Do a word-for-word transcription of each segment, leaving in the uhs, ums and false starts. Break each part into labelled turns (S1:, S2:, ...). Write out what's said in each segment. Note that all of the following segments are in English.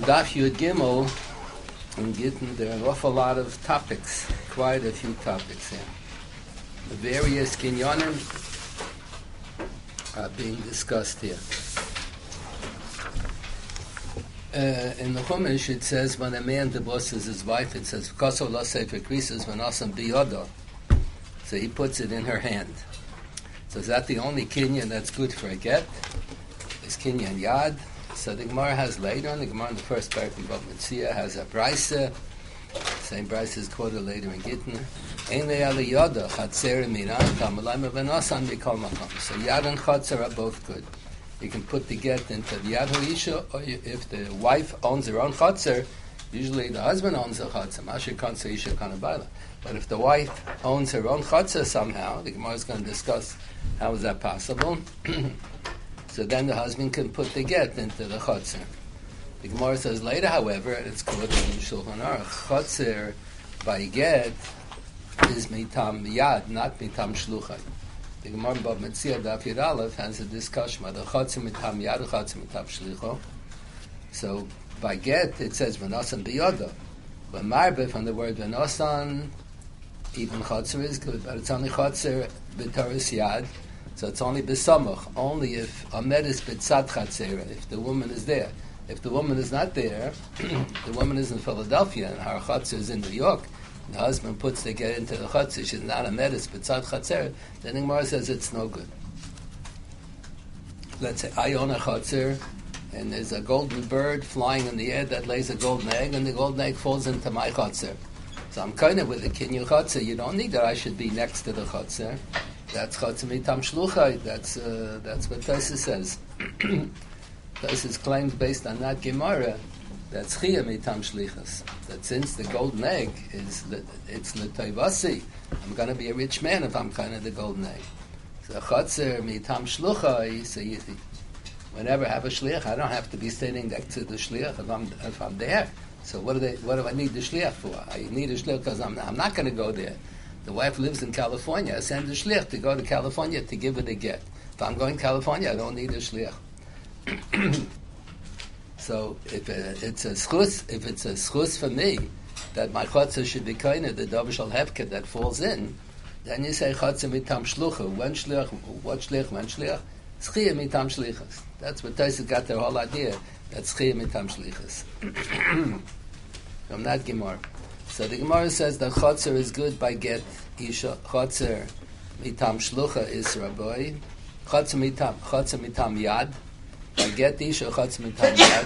S1: On Daf Yud Gimel, in Gittin, there are an awful lot of topics, quite a few topics here. The various kinyonim are being discussed here. Uh, in the Chumash, it says, when a man divorces his wife, it says, "V'kaso lo sefer krisos v'nosam biyodo." So he puts it in her hand. So is that the only kinyan that's good for a get? Is kinyan yad? So the Gemara has later on, the Gemara in the first parak in Bava Metzia has a brisa. Same brisa is quoted later in Gittin. Ein le'ali yoda chatzer miran tamalayim v'nosan mikol makom. So yad and chatzer are both good. You can put the get into the yad ha'isha, or you, if the wife owns her own chatzer, usually the husband owns the chatzer. Masher kansa isha kanabayla. But if the wife owns her own chatzer somehow, the Gemara is going to discuss how is that possible. So then the husband can put the get into the chotzer. The Gemara says later, however, and it's called in Shulchan Aruch, chotzer by get is mitam yad, not mitam shluchai. The Gemara in Bava Metzia Daf Yud Aleph has a discussion about the chotzer mitam yad, chotzer mitam shlicho. So by get it says v'nosan biyodo, but marbe from the word v'nosan, even chotzer is good, but it's only chotzer b'toris yad. So it's only b'samach, only if amed is b'tzad chatzera, if the woman is there. If the woman is not there, the woman is in Philadelphia and her chatzera is in New York, the husband puts the get into the chatzera, she's not amed is b'tzad chatzera, then the Gemara says it's no good. Let's say I own a chatzera, and there's a golden bird flying in the air that lays a golden egg, and the golden egg falls into my chatzera. So I'm kind of with the kinyan chatzera, you don't need that I should be next to the chatzera. That's chotzer mitam shluchai. That's uh, that's what Tosfos says. Tosfos claims based on that Gemara that's chiyah mitam shlichus. That since the golden egg is it's l'toivasi, I'm going to be a rich man if I'm kind of the golden egg. So chotzer mitam shluchai. So you, whenever I have a shliach, I don't have to be sitting next to the shliach if I'm if I'm there. So what do they? What do I need the shliach for? I need a shliach because I'm I'm not going to go there. The wife lives in California. I send a shliach to go to California to give her the get. If I'm going to California, I don't need a shliach. So if it, it's a schus, if it's a schus for me that my chotzer should be kind of the davar shel hefker that falls in, then you say chotzer mitam shlucha. When shliach, what shliach? When shliach? Schiyah mitam shlichas. That's what Tosfos got their whole idea. That's schiyah mitam shlichas. From that Gemara. So the Gemara says that chotzer is good by get isha. Chotzer mitam shlucha is raboy. Chotzer mitam chotzer mitam yad by get isha. Chotzer mitam yad.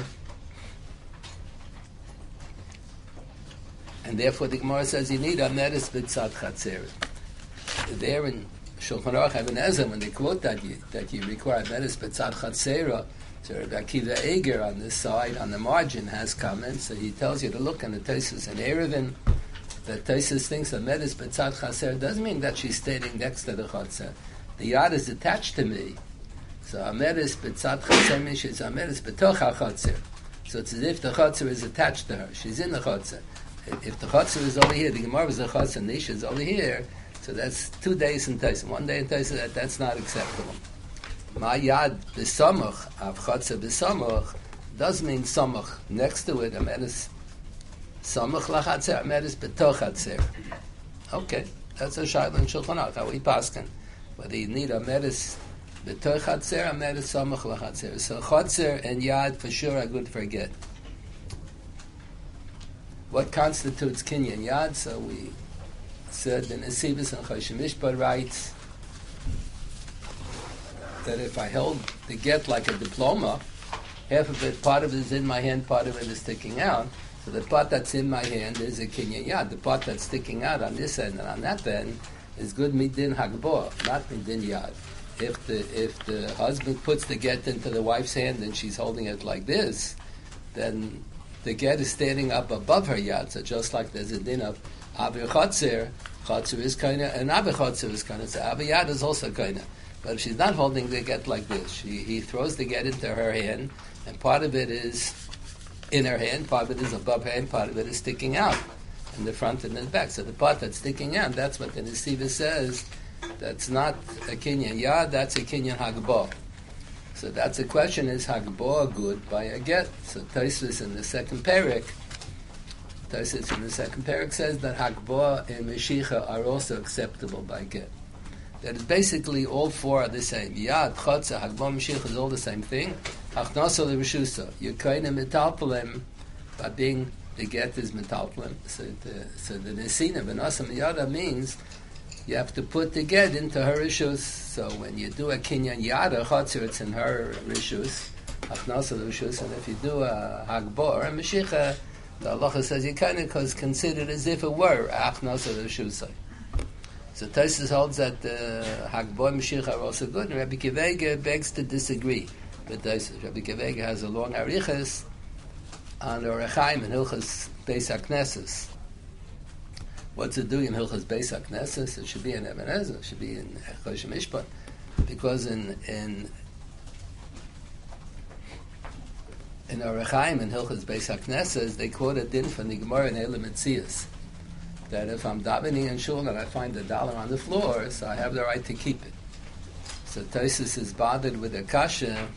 S1: And therefore the Gemara says you need a meres b'tzad chatzer. There in Shulchan Aruch Ibn Ezra, when they quote that you that you require meres b'tzad chatzera. So Rabbi Akiva Eger on this side, on the margin, has comments. So he tells you to look in the Tosfos and Eruvin. The Tosfos thinks that Medes B'tzad Chaser doesn't mean that she's standing next to the Chaser. The yad is attached to me. So Medes B'tzad Chaser means she's Medes B'toch HaChaser. So it's as if the Chaser is attached to her. She's in the Chaser. If the Chaser is over here, the Gemara is the Chaser, Nisha is over here. So that's two days in Tosfos. One day in Tosfos, that, that's not acceptable. My yad b'samach av chotzer b'samach does mean samach next to it. Amedes samach lachatzer, amedes b'toch hatzer. Okay, that's a shayla in Shulchan Aruch. How we paskin, whether you need amedes b'toch hatzer, amedes samach lachatzer. So chotzer and yad for sure are good for a get. What constitutes kinyan yad? So we said the Nesivos and Choshen Mishpat writes that if I held the get like a diploma, half of it, part of it is in my hand, part of it is sticking out. So the part that's in my hand is a kinyan yad. The part that's sticking out on this end and on that end is good midin hagboah, not midin yad. If the if the husband puts the get into the wife's hand and she's holding it like this, then the get is standing up above her yad. So just like there's a din of avir chotzer, chotzer is kaina, and avir chotzer is kaina. So avir yad is also kaina. But if she's not holding the get like this, she, he throws the get into her hand, and part of it is in her hand, part of it is above her hand, part of it is sticking out in the front and in the back. So the part that's sticking out, that's what the Nesivos says, that's not a kinyan yad, that's a kinyan hagbah. So that's the question, is Hagboa good by a get? So Tosfos in the second parak, Tosfos in the second parak says that Hagboa and Meshicha are also acceptable by get. That is basically all four are the same. Yad, Chotza, Hagboa, Meshicha is all the same thing. Hachnasa leReshusa. You're kind of metalpelem by being, the get is metalpelem. So the, so the Nesina, Benasam Yada means you have to put the get into her rishus. So when you do a kinyan yada chotzer, it's in her rishus, achnasa rishus. And if you do a hagbor and meshicha, the halacha says you kind of is considered as if it were achnasa rishus. So Tosfos holds that uh, hagbor and meshicha are also good. And Rabbi Kivega begs to disagree with Tosfos. Rabbi Kivega has a long arichas on Orach Chaim and Hilchas Beis HaKnesses. What's it doing in Hilchas Beis HaKnesses? It should be in Eben Ezer. It should be in Chosh Mishpat. Because in in in Orach Chaim and Hilchas Beis HaKnesses, they quote a din from the Gemara in Elam Metzias that if I'm davening in shul and I find a dollar on the floor, so I have the right to keep it. So Tosfos is bothered with a kasha.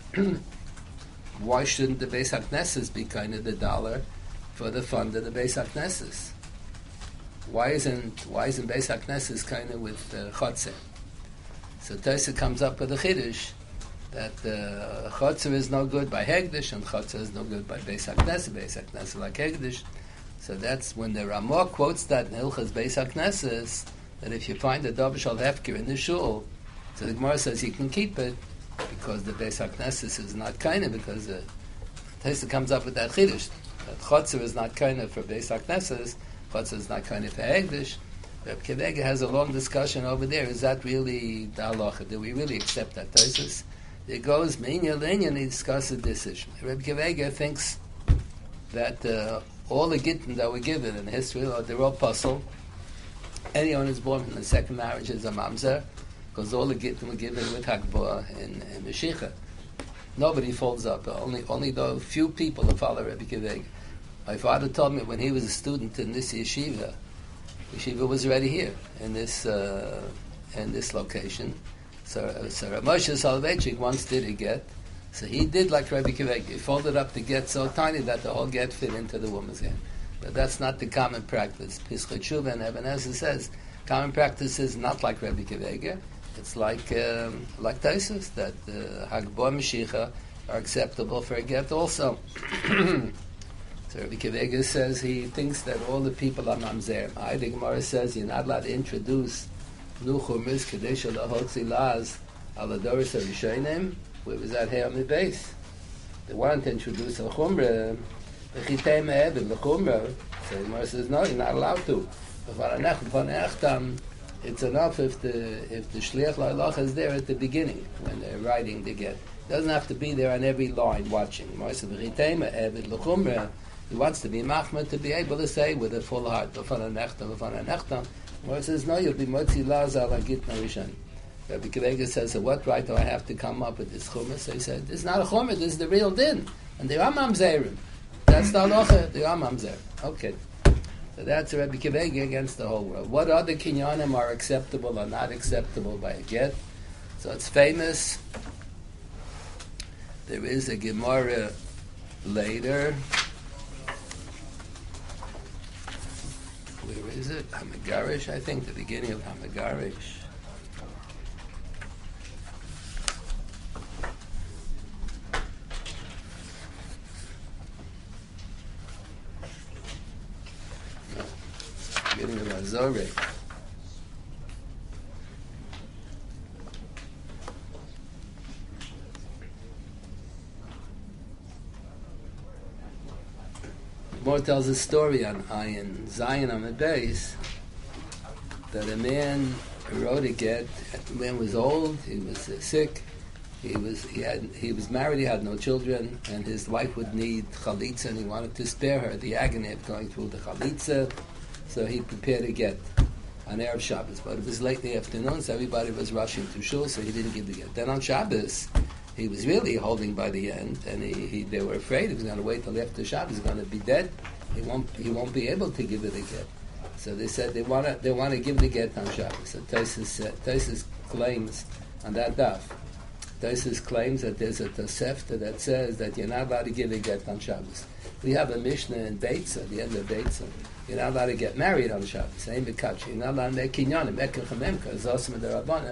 S1: Why shouldn't the Beis HaKnesses be kind of the dollar for the fund of the Beis HaKnesses? Why isn't why isn't Beis HaKnesses kind of with uh, Chotzer? So Tosfos comes up with a chiddush that uh, Chotzer is no good by Hegdish and Chotzer is no good by Beis HaKnesses. Beis HaKnesses like Hegdish. So that's when the Ramah quotes that in Hilchas Beis HaKnesses, that if you find a Davar Shal Hefker in the shul, so the Gemara says you can keep it because the Beis HaKnesses is not kind of, because uh, Tosfos comes up with that chiddush that Chotzer is not kind of for Beis HaKnesses. Chotzer is not kind of a Hegdish. Reb Kivega has a long discussion over there. Is that really the halacha? Do we really accept that Tosfos? It goes, Minya Linyan, he discusses this issue. Reb Kivega thinks that uh, all the gittin that were given in history, or they're all puzzle. Anyone who's born from the second marriage is a mamzer, because all the gittin were given with Hagbah and, and Meshicha. Nobody folds up. Only only the few people that follow Reb Kivega. My father told me when he was a student in this yeshiva, yeshiva was already here in this uh, in this location. So, uh, so Rav Moshe Soloveitchik once did a get. So he did like Rabbi Kivega. He folded up the get so tiny that the whole get fit into the woman's hand. But that's not the common practice. Pischei Teshuva and Eben Ezer says common practice is not like Rabbi Kivega. It's like um, like Tosfos, that uh, Hagbah Meshicha are acceptable for a get also. So Rabbi Kivega says he thinks that all the people are mamzer. I, the Gemara says you're not allowed to introduce nuchumis kadesha lahotzi laz aladoris harishonim. Where was that here on the base? They wanted to introduce a chumrah, the chitei me'evid l'chumrah. So the Gemara says no, you're not allowed to. It's enough if the if the shliach la'alacha is there at the beginning when they're writing the get. It doesn't have to be there on every line watching. The Gemara says the chitei me'evid l'chumrah. He wants to be machmir to be able to say with a full heart, v'fana nechtam, v'fana nechtam. Where it says, no, you'll be motzi laz ala gitna rishon. Rabbi Kivega says, so what right do I have to come up with this chumash? So he said, this is not a chumash, this is the real din. And they are mamzerim. That's the halacha, they are mamzer. Okay. So that's Rabbi Kivega against the whole world. What other kinyanim are acceptable or not acceptable by a get? So it's famous. There is a Gemara later. Where is it? Hamagarish, I think, the beginning of Hamagarish. No. Beginning of Azoreh. More tells a story on Ayin Zion on the base that a man wrote a get. The man was old, he was uh, sick, he was he had he was married, he had no children, and his wife would need chalitza, and he wanted to spare her the agony of going through the chalitza, so he prepared a get on Erev Shabbos. But it was late in the afternoon, so everybody was rushing to shul, so he didn't give the get. Then on Shabbos, he was really holding by the end, and he, he they were afraid he was going to wait till after Shabbos. He's going to be dead. He won't he won't be able to give it a get. So they said they want to they want to give the get on Shabbos. So Tosfos uh, Tosfos claims on that daf Taisus claims that there's a Tosefta that says that you're not allowed to give a get on Shabbos. We have a Mishnah in Beitza, the end of Beitza. You're not allowed to get married on Shabbos. You're not allowed to make kinyanim. Ekech hamemka is also the Rabbana.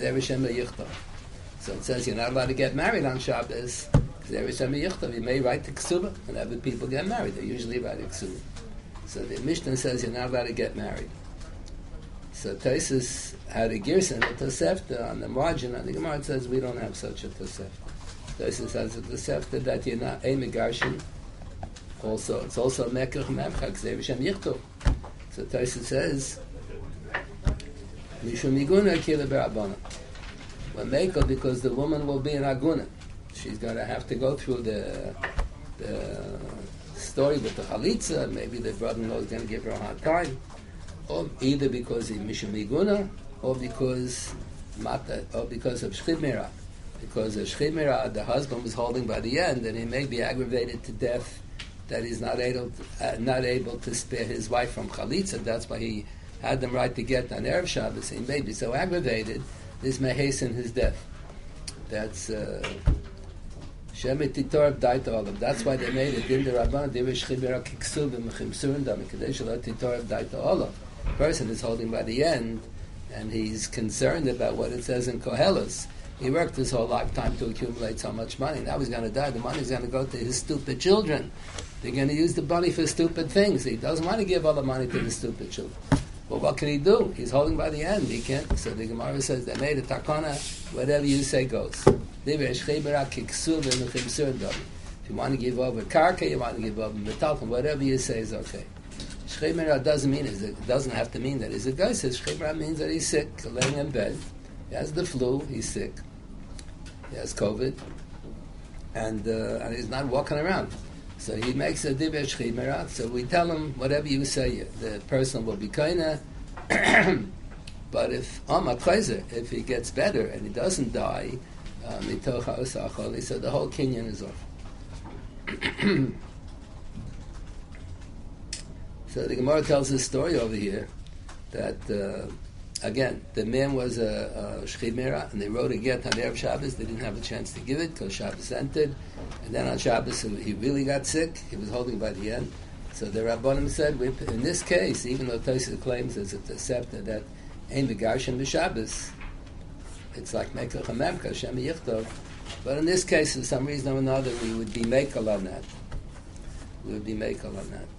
S1: So it says you're not allowed to get married on Shabbos. You may write the ksuba, whenever people get married, they usually write a ksuba. So the Mishnah says you're not allowed to get married. So Taisus had a girsan, a Tosefta on the margin, and the Gemara says we don't have such a Tosefta. Taisus has a Tosefta that you're not a megarshin. Also, it's also a mekach memchak zevshem yichtu. So Taisus says mishum iguna kila berabana. Well, mekel because the woman will be an aguna. She's going to have to go through the the story with the chalitza. Maybe the brother-in-law is going to give her a hard time. Or either because he's Mishum Iguna, or because Mata, or because of Shchimera. Because of Shchimera, the husband was holding by the end, and he may be aggravated to death that he's not able to, uh, not able to spare his wife from Chalitza. That's why he had them right to get on Erev Shabbos. He may be so aggravated, this may hasten his death. That's Shemet Titor died to all of them. That's why they made it in the Rabban. They were Shchimera Kiksuv and Mechimsurin Dam. Kadesh Lot Titor died to all of them. Person is holding by the end, and he's concerned about what it says in Koheles. He worked his whole lifetime to accumulate so much money. Now he's going to die. The money's going to go to his stupid children. They're going to use the money for stupid things. He doesn't want to give all the money to the stupid children. Well, what can he do? He's holding by the end. He can't. So the Gemara says they made a takana. Whatever you say goes. If you want to give over karka, you want to give over metalton, whatever you say is okay. Shchimera doesn't mean it doesn't have to mean that. Is a guy says Shchimera means that he's sick, laying in bed. He has the flu. He's sick. He has COVID, and uh, and he's not walking around. So he makes a dibber Shchimera. So we tell him whatever you say, the person will be kaina. But if if he gets better and he doesn't die, mitocha osacholi, so the whole kinyan is off. So the Gemara tells this story over here that, uh, again, the man was a, a shchimera, and they wrote a get on Erev Shabbos. They didn't have a chance to give it because Shabbos entered. And then on Shabbos, he really got sick. He was holding by the end. So the Rabbanim said, in this case, even though Tosfos claims as a Tosefta that Ein V'Garshin B'Shabbos, it's like Mekach HaMemka, Shem Yichtov. But in this case, for some reason or another, we would be Mekel on that. We would be Mekel on that.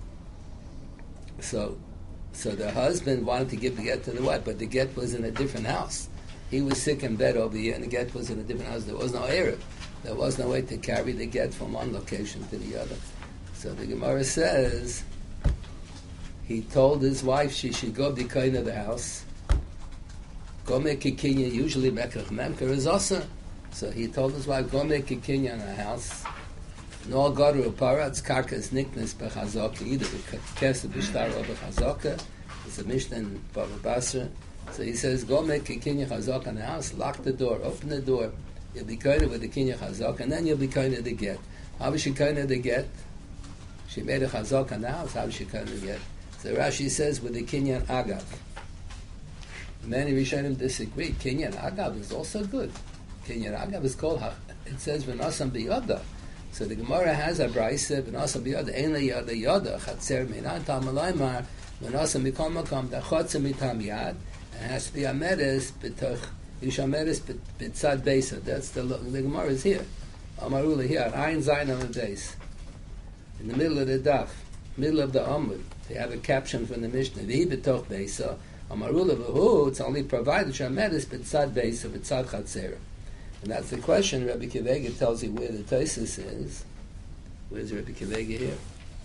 S1: So, so the husband wanted to give the get to the wife, but the get was in a different house. He was sick in bed over here, and the get was in a different house. There was no Erev. There was no way to carry the get from one location to the other. So the Gemara says he told his wife she should go be kind of the house. Go make a kinya. Usually Mekach Memker is also. So he told his wife, go make a kinya in the house. No garu paratz karkas niknes bechazaka, either b'kesa b'shtar or b'chazaka. It's a Mishnah in Bava Basra. So he says, go make a kinya chazaka in the house, lock the door, open the door. You'll be kind of with the kinya chazaka, and then you'll be kind of the get. How was she kind of the get? She made a chazaka in the house. How was she kind of the get? So Rashi says with the kinyan agav. Many Rishonim disagree. Kinyan agav is also good. Kinyan agav is called. It says v'nasam b'yoda. So the Gemara has a brayse, v'nasam b'yoda, ein le'yoda yoda, chatzer minan tam alaymar, v'nasam mikol makom, da chatzer mitam yad, and it has to be a meres, b'toch, yish a meres b'tzad beisa. That's the, the Gemara is here. Amarula here, Ayin Zayin on the base. In the middle of the daf, middle of the Amud, they have a caption from the Mishnah, v'hi b'toch beisa, Amarula v'hu, it's only provided, yish a meres b'tzad beisa, b'tzad chatzer. And that's the question. Rabbi Kivega tells you where the Tosfos is. Where's Rabbi Kivega here?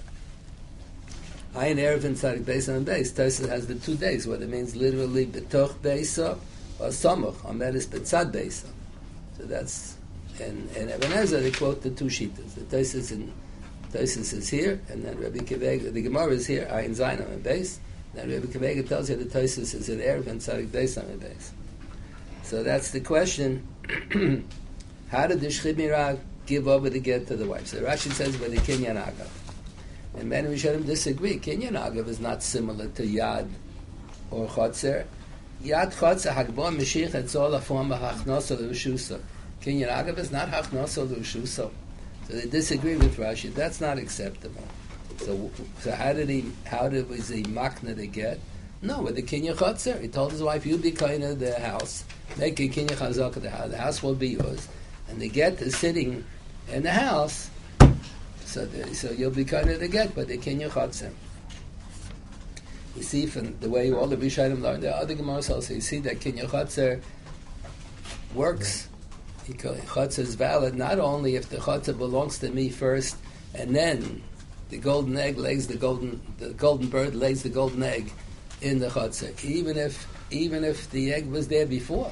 S1: Ayin Erev and Tzadik Beisa and Beis. Tosfos has the two days, what it means literally B'toch Beisa or Samuch, Amedes B'tzad Beisa. So that's, and in Even Ezer they quote the two shitas. The Tosfos in Tosfos is here, and then Rabbi Kivega, the Gemara is here, Ayin Zayin and Beis. Then Rabbi Kivega tells you the Tosfos is in Erev and Tzadik Beisa and Beis. So that's the question. How did the Shchimera give over the get to the wife? So Rashi says by the Kinyan Agav. And many Rishonim disagree. Kinyan Agav is not similar to Yad or Chotzer. Yad Chotzer, Hagbon, Mashiach, it's all a form of Hachnos or Rishusah. Kinyan Agav is not Hachnoso Lushuso. So they disagree with Rashi. That's not acceptable. So, so how did he? How did was he makna to get? No, with the Kinyan Chotzer, he told his wife, "You be kind of the house, make a Kinyan Chazak of the house. The house will be yours, and the get is sitting in the house. So, the, so you'll be kind of the get, but the Kinyan Chotzer." You see from the way all the Rishonim learned, the other Gemaras also, you see that Kinyan Chotzer works. Chotzer is valid not only if the Chotzer belongs to me first, and then the golden egg lays the golden the golden bird lays the golden egg in the Chotzer. Even if even if the egg was there before,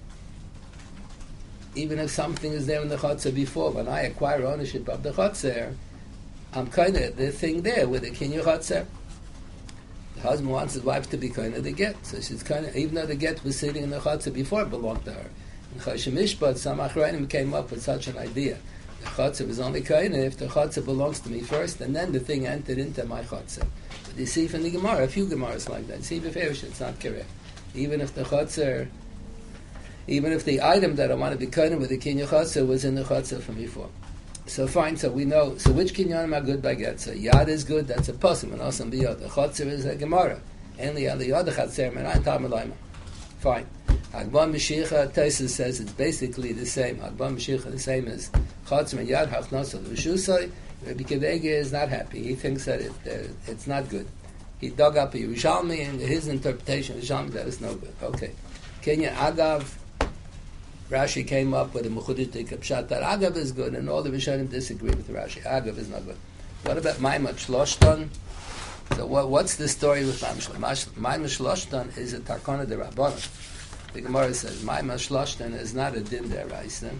S1: even if something is there in the Chotzer before, when I acquire ownership of the Chotzer, I'm kind of the thing there with the Kinyan Chotzer. The husband wants his wife to be kind of the get, so she's kind of, even though the get was sitting in the Chotzer before, it belonged to her. In Choshen Mishpat, some Achrayim came up with such an idea. The Chotzer was only kind if the Chotzer belongs to me first, and then the thing entered into my Chotzer. But you see from the Gemara, a few Gemaras like that. You see beferish, it's not correct. Even if the Chotzer, even if the item that I want to be kind with the Kinyan Chotzer was in the Chotzer from before. So fine, so we know, so which Kinyanim are good by get? So Yad is good, that's a Pasuk, and also Biyad. The Chotzer is a Gemara. Only the Yad Chatzer, Menayin Tam Elayma. Fine. Hagbam Mashiach Taisus says it's basically the same. Hagbam Mashiach the same as Chotzer and Yad Hachnasol Rishusai. Rabbi Kevega is not happy. He thinks that it, uh, it's not good. He dug up a Yerushalmi, and his interpretation of Yerushalmi that is no good. Okay. Kenya Agav, Rashi came up with a Mechuditik Pshat that Agav is good, and all the Rishonim disagree with Rashi. Agav is not good. What about Maimon Shloshton? So what, what's the story with Maimon Shloshton? Maimon Shloshton is a Takana de Rabbanon. The Gemara says, Maimon Shloshton is not a din deraisa.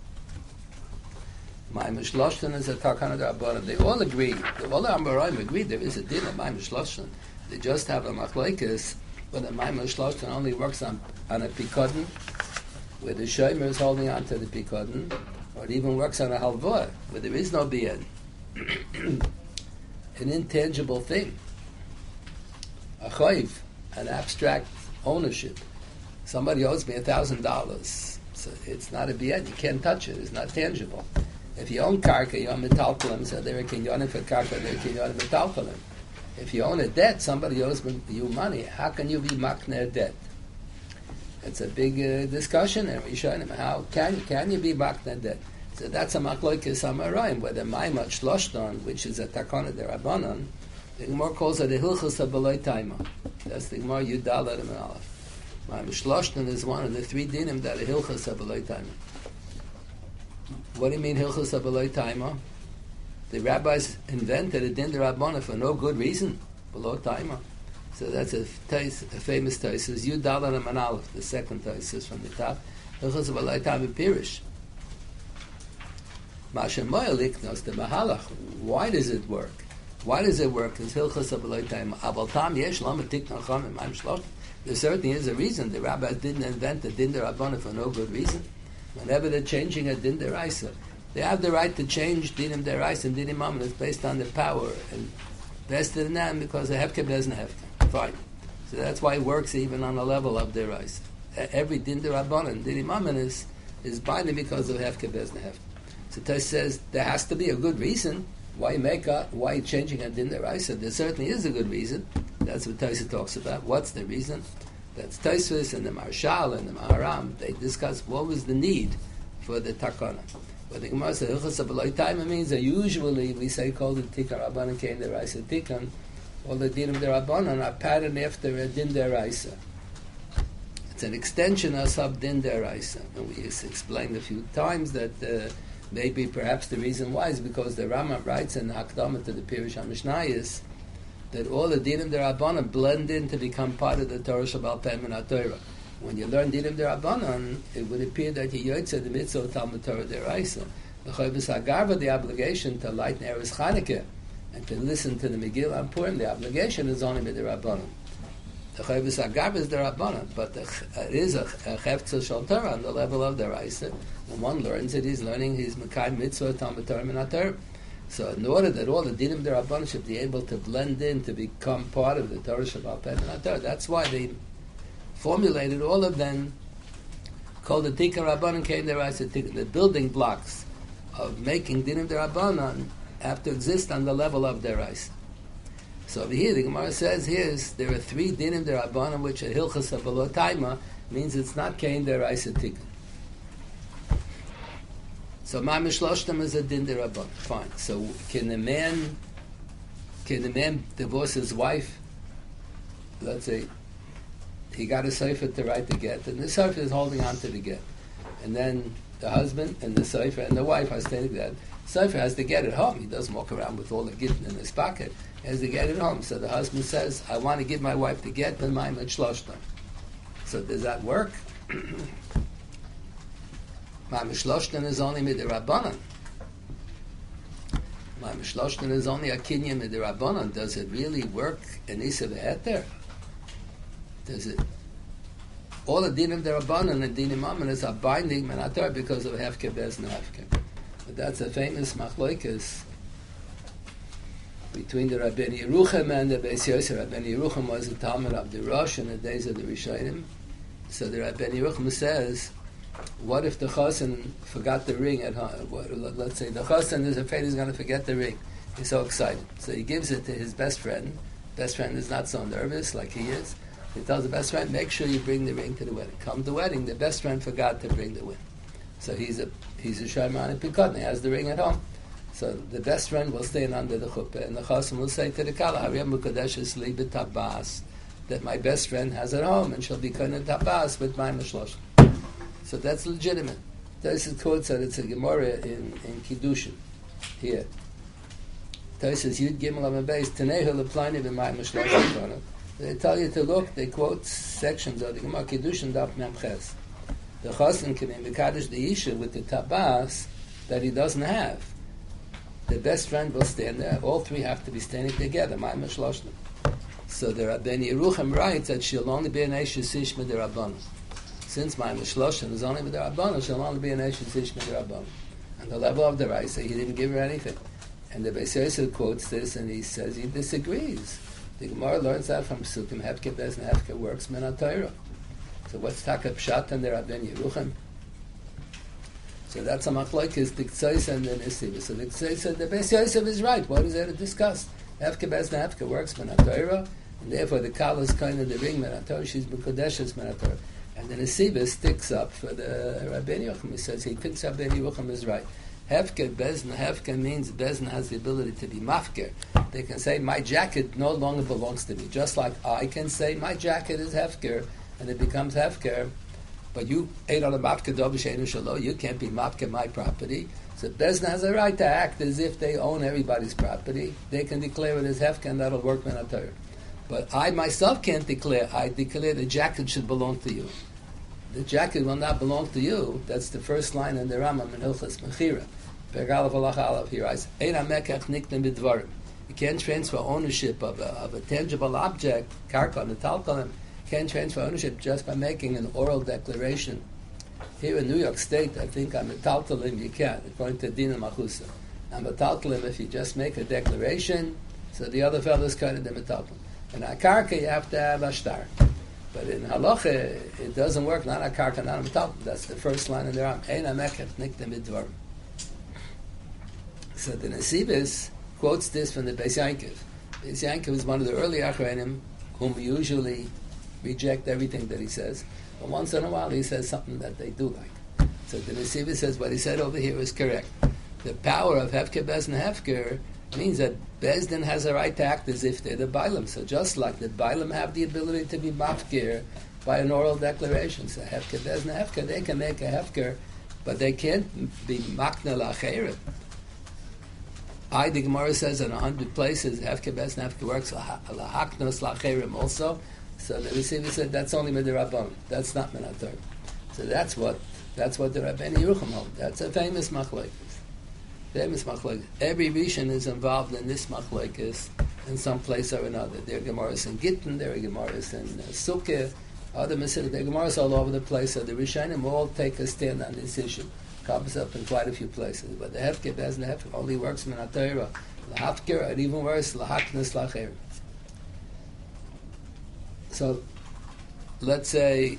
S1: Maimon Shloshton is a Takana de Rabbanon. They all agree, all the Amoraim agree there is a din of Maimon Shloshton. They just have a machlokes, but the Maimon Shloshton only works on, on a pikodin, where the shomer is holding on to the pikodin, or it even works on a halvah, where there is no biyad. An intangible thing. A chayv, an abstract ownership. Somebody owes me a thousand dollars. So it's not a biyad, you can't touch it, it's not tangible. If you own karka, you own metalkalim, so there are kinyonim for karka, there are kinyonim metalkalim. If you own a debt, somebody owes you money, how can you be makner debt? It's a big uh, discussion, and we show him how can can you be makner debt? So that's a machlokes amoraim, whether Maimon Shloshton, which is a takana de Rabbanon, the Gemara calls it a hilchos habeloi taima. That's the Gemara Yudal Adam Aleph. Maimon Shloshton is one of the three dinim that are hilchos habeloi taima. What do you mean hilchos habeloi taima? The rabbis invented a din de Rabbanon for no good reason, below taima. So that's a, tais, a famous taisus. Yudal Adam Aleph, the second taisus from the top. Hilchos habeloi taima pirish. Mashem Moyaliknos, the Mahalach. Why does it work? Why does it work? Because Hilchas Abeloi Taima. Abal Tam Yesh Lama Tikna Chomim Maim Shlosh. There certainly is a reason. The rabbis didn't invent a din derabbanan for no good reason. Whenever they're changing a din deraisa, they have the right to change dinim deraisa and dinim mammon based on their power and vested in them because the hefker doesn't have to. Fine. So that's why it works even on a level of deraisa. Every din derabbanan, dinim mammon is is binding because of hefker doesn't have to. So Tais says there has to be a good reason why make a, why changing a din deraisa. There certainly is a good reason. That's what Tais talks about. What's the reason? That's Taisvis and the Marshal and the Maharam. They discuss what was the need for the takana. But the Gemara says Hilchos Abeloi Taima means that usually we say called the Tikkan Rabbanan Kein Deraisa Tikkan. All the dinim derabanan are patterned after a din deraisa. It's an extension of sub din deraisa, and we explained a few times that. Uh, Maybe perhaps the reason why is because the Rambam writes in the Hakdama to the Pirush HaMishnayos that all the dinim derabanan blend in to become part of the Torah Shabbat Peh Min HaTorah. When you learn dinim derabanan, it would appear that you yotze the mitzvah of Talmud Torah deraisa. The Chayvus Hagarva, the obligation to light Eres Chanukah and to listen to the Megillah and Purim, the obligation is only with the Rabbanan. The Chayvus Hagarva is the Rabbanan, but the, uh, it is a, a Chefetz Shel Torah on the level of the Raisa. When one learns it, he's learning his Mekayim Mitzvah Talmud Torah Min HaTorah. So in order that all the dinim derabanan should be able to blend in to become part of the Torah Shabbat Peh Min HaTorah, that's why they formulated all of them called the Tikkun Rabbanan came there. I said the building blocks of making Dinim Derabanan have to exist on the level of Deraisa. So over here, the Gemara says here there are three Dinim Derabanan which are Hilchas of Below Taima, means it's not Kain Deraisa Tikkun. So my Mishloshtem is a Din Derabanan. Fine. So can the man can the man divorce his wife? Let's say he got a sefer to write the get, and the sefer is holding on to the get, and then the husband and the sefer and the wife are stating that sefer has to get it home. He doesn't walk around with all the get in his pocket. He has to get it home. So the husband says, "I want to give my wife the get, but my mishloshtem." So does that work? My mishloshtem is only midirabbanan. My mishloshtem is only a kinyan midirabbanan. Does it really work in isa v'heter? Does it? All the dinim derabanan and dinim amanas are binding menatar because of hefker bez and hefker. But that's a famous machloikas between the Rabbeinu Yerucham and the Beis Yosef. Rabbeinu Yerucham was the Talmud of the Rosh in the days of the Rishonim. So the Rabbeinu Yerucham says, what if the chassan forgot the ring at home? Let's say the chassan is afraid he's going to forget the ring. He's so excited. So he gives it to his best friend. Best friend is not so nervous like he is. He tells the best friend, make sure you bring the ring to the wedding. Come to the wedding, the best friend forgot to bring the ring. So he's a he's a Shaiman and Pikot, and he has the ring at home. So the best friend will stand under the chuppah, and the chassan will say to the kala, Hariyam Mukadeshes li b'tabas, that my best friend has at home, and she'll be kohen tabas with my mishlosh. So that's legitimate. This is quotes that it's a Gemara in, in Kiddushin. Here. Tosis Yud Gimel Amar Beis Tanehu Leplani b'may mishlosh. They tell you to look, they quote sections of the Gemara Kiddushin Daf Memches. The chassan can be mekadosh the isha with the tabas that he doesn't have. The best friend will stand there. All three have to be standing together. My mishloshim. So the Rabbeinu Yerucham writes that she'll only be an eshes ish midirabbanan. Since my mishloshim is only midirabbanan, she'll only be an eshes ish midirabbanan. On the level of the Raisa, he didn't give her anything. And the Beis Yosef quotes this, and he says he disagrees. The Gemara learns that from Sukkim. Hefker bez and hefker works min ha-Torah. So what's taka pshat and the Rabbeinu Yerucham? So that's a machlokes the Ktsois and the Nesiva. So the Ktsois said the Beis Yosef is right. What is there to discuss? Hefker bez and hefker works min ha-Torah, and therefore the kala is kind of the ring min ha-Torah. She's mekudeshes min ha-Torah. And the Nesiva sticks up for the Rabbeinu Yerucham. He says he thinks Rabbeinu Yerucham is right. Hefker bezna hefker means bezna has the ability to be mafker. They can say my jacket no longer belongs to me, just like I can say my jacket is hefker, and it becomes hefker. But you ate on a mafker dobishenu shalo. You can't be mafker my property. So bezna has a right to act as if they own everybody's property. They can declare it as hefker, and that'll work min ha-Torah. But I myself can't declare. I declare the jacket should belong to you. The jacket will not belong to you. That's the first line in the Rambam in Hilchas Mechira. You can't transfer ownership of a, of a tangible object, karka, metalkalim, can't transfer ownership just by making an oral declaration. Here in New York State, I think on metalkalim you can, according to Dina Machusa. On metalkalim, if you just make a declaration, so the other fellow's kind of the metalkalim. In a karka, you have to have a shtar. But in halacha, it doesn't work, not a karka, not a metalkalim. That's the first line in the Ram. Ein ha-mekach niktem b'dvarim. So the Nesivos quotes this from the Beis Yankov. Beis Yankov is one of the early Achronim whom we usually reject everything that he says. But once in a while he says something that they do like. So the Nesivos says what he said over here is correct. The power of Hefker, Bez, and Hefker means that Bezdin has a right to act as if they're the Bailam. So just like the Bailam have the ability to be Mafkir by an oral declaration. So Hefker, Bez, and Hefker, they can make a Hefker, but they can't be Makna L'Acheret. I, the Gemara says in a hundred places, Hefker Bez and Hefker works, Lahaknos Lacherim also. So the Receiver said that's only Midirabban. That's not min ha-Torah. So that's what that's what the Rabbeinu Yerucham holds. That's a famous machlokes. Famous machlokes. Every Rishon is involved in this machlokes in some place or another. There are Gemaras in Gittin, there are Gemaras in uh, Sukkah, other Mesilah. There are Gemaras all over the place. So the Rishonim will take a stand on this issue. Comes up in quite a few places, but the hefker bez and hefker only works min ha-Torah. Lahafker, or even worse, lahaknas lacher. So, let's say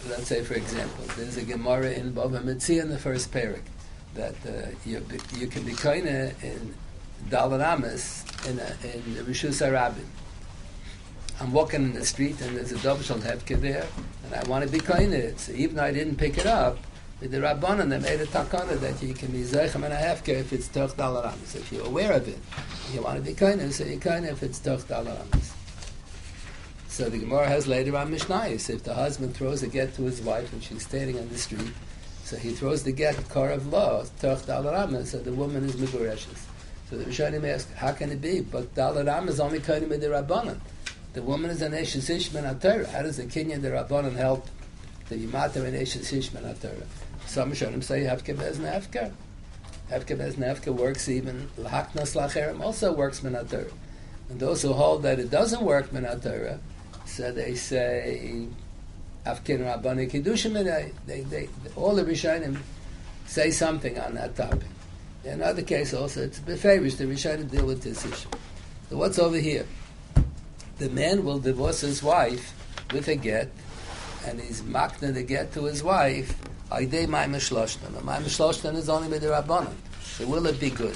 S1: let's say, for example, there's a Gemara in Bava Metzia in the first parak that uh, you, you can be koine in Daled Amos in, a, in the Rishus HaRabim. I'm walking in the street and there's a Dovshal Hefke there, and I want to be koine it. So even though I didn't pick it up, with the Rabbanan, they made a takana that you can be Zeichem and a Hefke if it's Toch Daled Amos. If you're aware of it, you want to be koine, so you're koine if it's Toch Daled Amos. So the Gemara has later on Mishnayos. If the husband throws a get to his wife when she's standing on the street, so he throws the get, Kor of Law, Toch Daled Amos, so the woman is Megureshes. So the Rishonim ask, how can it be? But Daled Amos is only koine with the Rabbanan. The woman is an Eshes Ishman HaTorah. How does the Kinyan, the Rabbanan, help the Yimater and Eshes Ishman HaTorah? Some Rishonim say Hefke Bez Nefke. Hefke Bez Nefke works even, L'Haknas L'Acherem also works Min HaTorah. And those who hold that it doesn't work Min HaTorah, so they say, Afkin Rabbani Kiddushim, they, they, all the Rishonim say something on that topic. In another case also, it's befavorish, the Rishonim deal with this issue. So what's over here? The man will divorce his wife with a get, and he's makna the get to his wife, Aidei Maim Shloshtan. And Maim Shloshtan is only with the Rabbanan. So will it be good?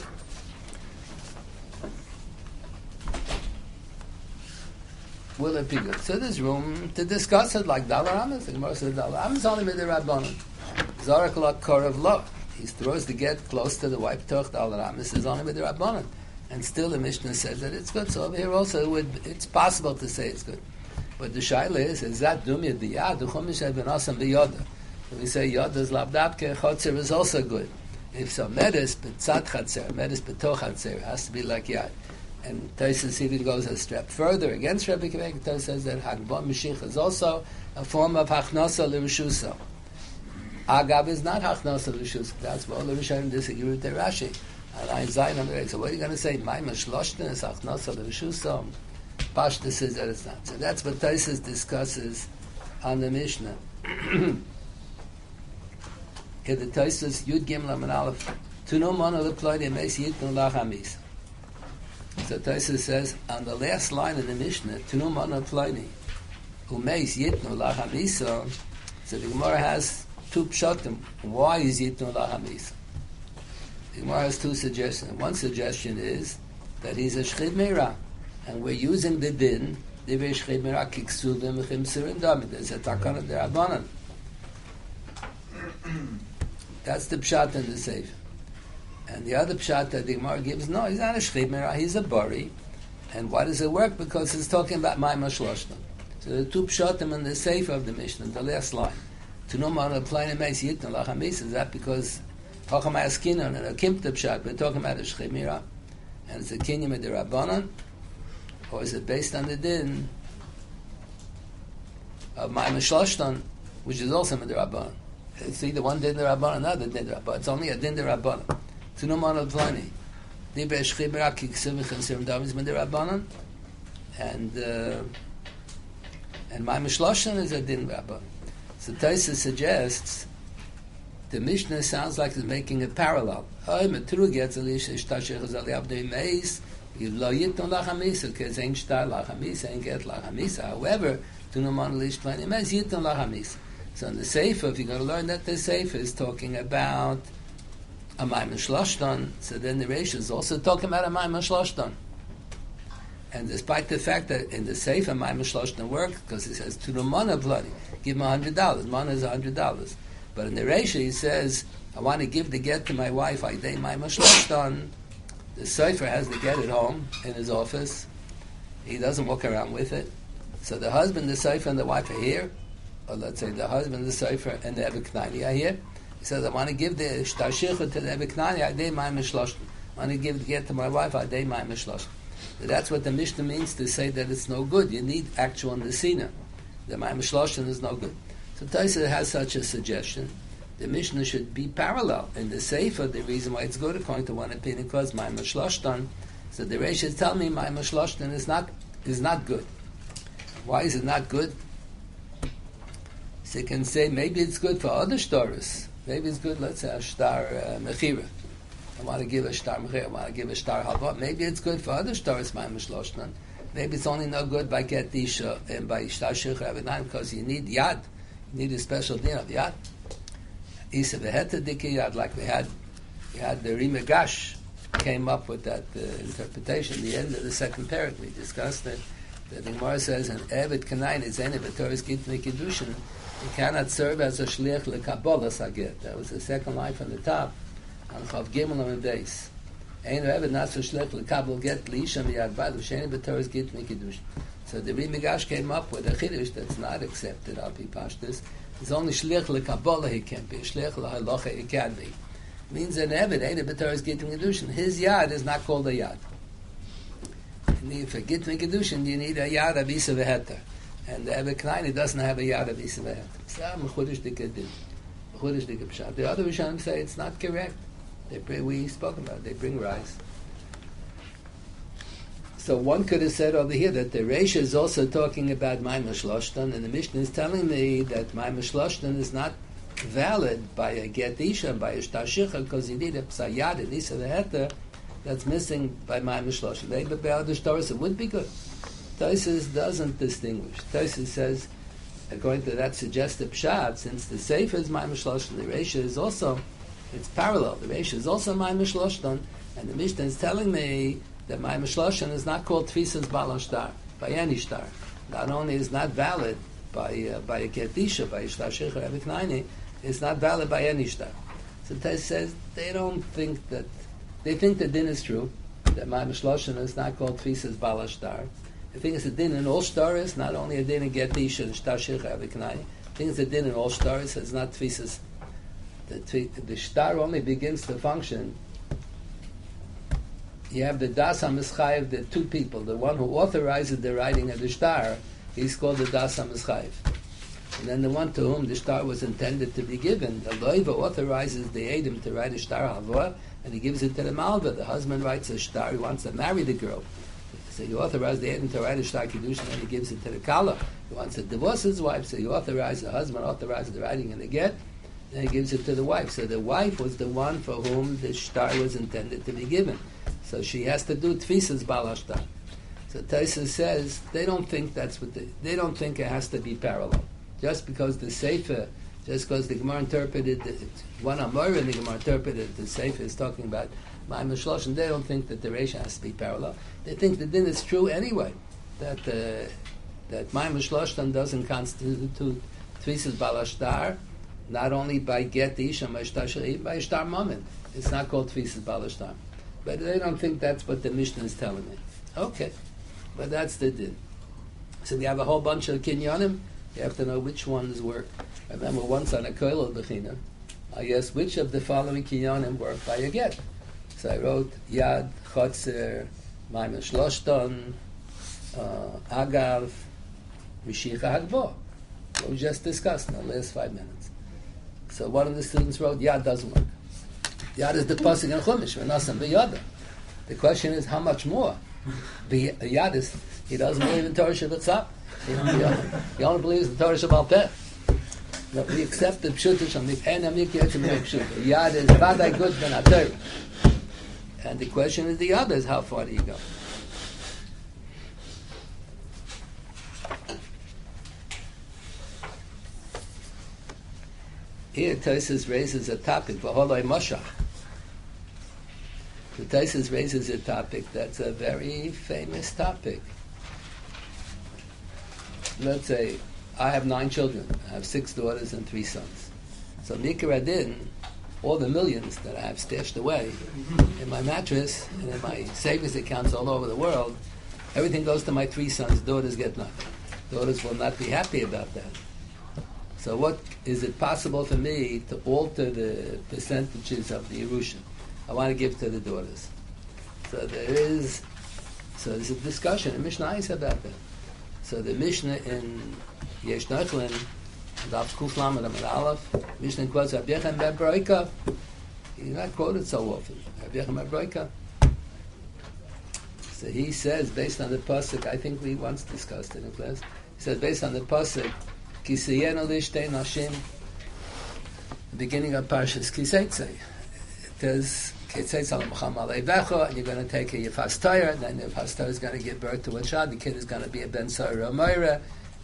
S1: Will it be good? So there's room to discuss it like Daled Amos. The Gemara says Daled Amos is only with the Rabbanan. Zorak la Kor of Law. He throws the get close to the wife, Toch Daled Amos is only with the Rabbanan. And still the Mishnah says that it's good. So over here also it would, it's possible to say it's good. But the Shaila is, is that Dumya Diyah, the Chumash had been awesome Biyoda. When we say Yoda is Labdabke, Chotzer is also good. If so, Medes, Betzat Chatzer, Medes, Betoch Chatzer, has to be like Yad. And Tosfos even goes a step further against Rebbe Akiva. Tosfos says that Hagbon Mashiach is also a form of Hachnasa L'Rishusa. Agav is not Hachnasa L'Rishusa. That's what all the Rishonim disagree with the Rashi. So what are you going to say? My Mashloshten is Achnasa L'Rishusa. Pashta says that it's not. So that's what Tosfos discusses on the Mishnah. Here the Tosfos Yud Gimel Amud Aleph to no man l'ploy the Meis Yitnu Lachamis. So Tosfos says on the last line of the Mishnah, to no man l'ploy who Meis Yitnu Lachamisa. So the Gemara has two pshatim. Why is Yitnu Lachamisa? The Gemara has two suggestions. One suggestion is that he's a Shchid Meira, and we're using the din, the Shchid Meira Kiksuvim Chimsirim Damid. There's a Takana Derabanan. That's the pshat in the Sefer. And the other pshat that the Gemara gives, no, he's not a Shchid Meira, he's a Bari. And why does it work? Because it's talking about Maim HaShloshna. So the two pshatim in the Sefer of the Mishnah, the last line. To no man apply to Meis Yitnu Lachamis, is that because Chacham Askinon and a Kimta Pshat, we're talking about a Shchid Meira, and it's a Kinyam of the Rabbanan, or is it based on the din of Maim HaShloshtan, which is also in the Rabbanan? It's either one din the Rabbanan, another din the Rabbanan. It's only a din the Rabbanan. To no man apply Dibre Shchid Meira Kiksiv V'Chimsirim Damid is in the Rabbanan, and uh, and Maim HaShloshtan is a din Rabbanan. So Tosfos suggests the Mishnah sounds like it's making a parallel. However, so in the Sefer, if you're going to learn that the Sefer is talking about a Maim HaShloshtan, so then the Reish is also talking about a Maim HaShloshtan. And despite the fact that in the Sefer Maim HaShloshtan work, because it says to the mana bloody, give him a hundred dollars. Mana is a hundred dollars. But in the Reisha he says, I want to give the get to my wife. I day Maim HaShloshtan. The Sefer has the get at home in his office. He doesn't walk around with it. So the husband, the Sefer, and the wife are here. Or let's say the husband, the Sefer, and the Ebeknani are here. He says, I want to give the Shtar Shichut to the Ebeknani. I day Maim HaShloshtan. I want to give the get to my wife. I day Maim HaShloshtan. That's what the Mishnah means to say that it's no good. You need actual Nesina. The Maim HaShloshtan is no good. So Tosfos has such a suggestion. The Mishnah should be parallel. In the Sefer, the reason why it's good, according to one opinion, because Maim HaShloshtan. So the Reish is telling me Maim HaShloshtan is not is not good. Why is it not good? So you can say maybe it's good for other shtaros. Maybe it's good, let's say, a shtar uh, mechira. I want to give a shtar mechira. I want to give a shtar halva. Maybe it's good for other shtaros, Maim HaShloshtan. Maybe it's only no good by get disha and by shtar shich because you need yad. need a special din of yad. Isa v'heta diki yad, like we had, we had the Rimagash came up with that uh, interpretation. The end of the second parak we discussed it. The Gemara says, "An Eved Kanayin is any b'Torah's gitni kiddushin. He cannot serve as a shliach lekabbalah saget." That was the second line from the top on Chav Gimel and Beis. Ein Eved not so shliach lekabbalah get liisha miyad ba'lu sheni b'Torah's gitni kiddushin. So the Rimagash came up with a chiddush that's not accepted. Al pi pashtus. It's only shliach lekabbalah he can't be. Shliach lahalacha he can be. Means an Eved ain't a b'Torah's gitni kiddushin. His yad is not called a yad. For gitni kiddushin, you need a yad of isa v'heter, and the Eved Kanayin doesn't have a yad of isa v'heter. So mechudesh dikadin, mechudesh dikapshat. The other Rishonim say it's not correct. They bring, we spoke about it. They bring rice. So one could have said over here that the Reisha is also talking about Maimah Shloshtan, and the Mishnah is telling me that Maimah Shloshtan is not valid by a get isha, by a shtashicha, because you need a psayad and isa v'heter that's missing by Maimah Shloshtan. They bebel the shtaris, it would be good. Tosfos doesn't distinguish. Tosfos says, according to that suggestive pshat, since the Sefer is Maimah Shloshtan, the Reisha is also, it's parallel. The Reisha is also Maimah Shloshtan, and the Mishnah is telling me that Maimah Shloshtan is not called Tfisas Bal Shtar, by any shtar. Not only is not valid by uh, by a Kedisha, by a Shtar Shecher Eved Kanayin, it's not valid by any shtar. So Tosfos says they don't think that, they think the din is true, that Maimah Shloshtan is not called Tfisas Bal Shtar. I think it's a din in all shtaris, not only a din in Kedisha and Shtar Shecher Eved Kanayin. I think it's a din in all shtaris, it's not Tfisas. The, the shtar only begins to function. You have the Das HaMischayev, the two people. The one who authorizes the writing of the shtar, he's called the Das HaMischayev. And then the one to whom the shtar was intended to be given, the loiva authorizes the Edom to write a shtar havor, and he gives it to the malva. The husband writes a shtar, he wants to marry the girl. So he authorizes the Edom to write a shtar kiddush, and then he gives it to the kala. He wants to divorce his wife, so he authorizes, the husband authorizes the writing and the get, then he gives it to the wife. So the wife was the one for whom the shtar was intended to be given. So she has to do tfisas bal hashtar. So Tosfos says they don't think that's what they, they don't think it has to be parallel. Just because the Sefer, just because the Gemara interpreted the, one Amor and the Gemara interpreted the Sefer is talking about Maimah Shloshtan, they don't think that the Reisha has to be parallel. They think the din is true anyway, that uh, that Maimah Shloshtan doesn't constitute tfisas bal hashtar, not only by get isha, by by shtar moment. It's not called tfisas bal hashtar. But they don't think that's what the Mishnah is telling me. Okay, but that's the din. So we have a whole bunch of kinyanim. You have to know which ones work. I remember once on a koilel bechina, I asked which of the following kinyanim work by a get. So I wrote Yad, Chotzer, Maimah Shloshtan, uh, Agav, Mishicha Hagbo. What we just discussed in the last five minutes. So one of the students wrote Yad doesn't work. Yad is the pasuk in Chumash, V'nasam b'yada. The question is, how much more? The Yad is, he doesn't believe in Torah Shabbatzah. He, he only believes in Torah Shabbal Peh. No, we accept the Pshuta Shal Mik'en HaMik'en to make Pshuta. Yad is Vaday Good Ben HaTorah. And the question is, the other is, how far do you go? Here Tosfos raises a topic, V'holoi Moshach. The Tosfos raises a topic that's a very famous topic. Let's say I have nine children. I have six daughters and three sons. So Mikra Adin, all the millions that I have stashed away in my mattress and in my savings accounts all over the world, everything goes to my three sons. Daughters get nothing. Daughters will not be happy about that. So what, is it possible for me to alter the percentages of the Yerusha? I want to give to the daughters. So there is, so there's a discussion in Mishnah about that. So the Mishnah in Yesh Nachlin, Daf Kuf Lamed Amud Aleph, Mishnah quotes Rabbi Yechon ben Broika. He's not quoted so often. Rabbi Yechon ben Broika. So he says, based on the pasuk, I think we once discussed it in class. He says, based on the pasuk, Kisayenu lishtei nashim, the beginning of Parshas Kiseitze. It says, Kiseitze al Muhammad Eivecho, and you're going to take a Yefas Torah, and then the Yefas Torah is going to give birth to a child. The kid is going to be a Ben Sarah Moira,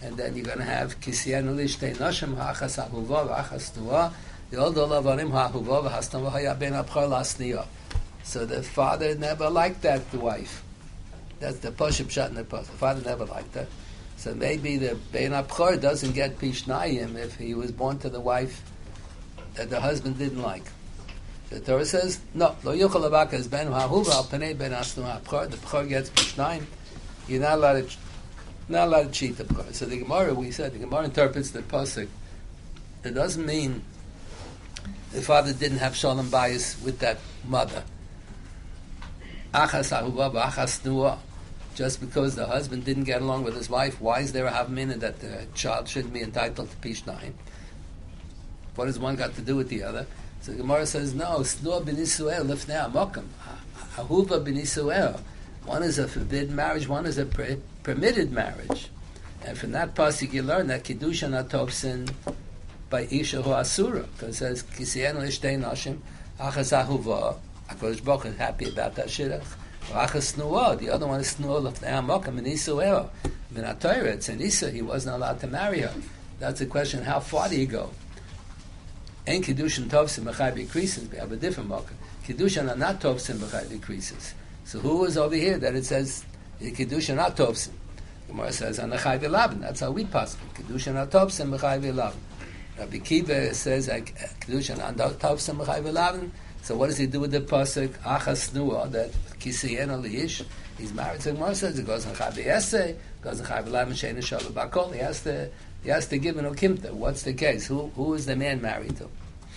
S1: and then you're going to have Kisiyanu Lishtei Nashim Ha'achas Ahuva V'achas Nuah Yoldo Lavarim Ha'ahuva V'hastam V'haya Ben Abchor L'Asniyah. So the father never liked that, the wife. That's the Poshup Shat in the Poshup. The father never liked that. So maybe the Ben Abchor doesn't get Pishnayim if he was born to the wife that the husband didn't like. The Torah says, no, Lo Yuchal Avakas Ben Ha'ahuva Al Panei Ben Asnu Ha'abchor. The Bchor gets Pishnayim. You're not allowed to, not allowed to cheat the Bchor. So the Gemara, we said, the Gemara interprets the Pasuk. It doesn't mean the father didn't have Shalom Bayis with that mother. Achas Ahuva V'achas Nuah. Just because the husband didn't get along with his wife, why is there a havmina that the child shouldn't be entitled to Pishnayim? What has one got to do with the other? So the Gemara says, no, Snua ben Yisuel lifnei Amokam. Ahuva ben Yisuel. One is a forbidden marriage, one is a pre- permitted marriage. And from that pasuk you learn that Kiddushan Atofsin by Isha Hu Asura. Because it says, Kisiyenu Lishtei Nashim, Achas Ahuva. HaKadosh Baruch is happy about that shidduch. Achas Nuah, the other one is Nuah Lefnei Amokam and Yisuel. In our Torah, it's in Isa, he wasn't allowed to marry her. That's the question, how far do you go? Ein Kiddushan Tovsim B'chai B'krisis, we have a different Mokum. Kiddushan are not Tovsim B'chai B'krisis. So who was over here that it says Kiddushan not Tovsim? Gemara says Anachai V'Lavin. That's how we pass it. Kiddushan not Tovsim B'chai V'Lavin. Rabbi Kiva says Kiddushan not Tovsim B'chai V'Lavin. So what does he do with the pasuk Achas Nuah that Kisiyenu Liish? He's married. So Gemara says it goes on Chai V'Yesei, goes on Chai V'Lavin Shein Shalom B'Kol. He has to he has to give an okimta. What's the case? Who who is the man married to?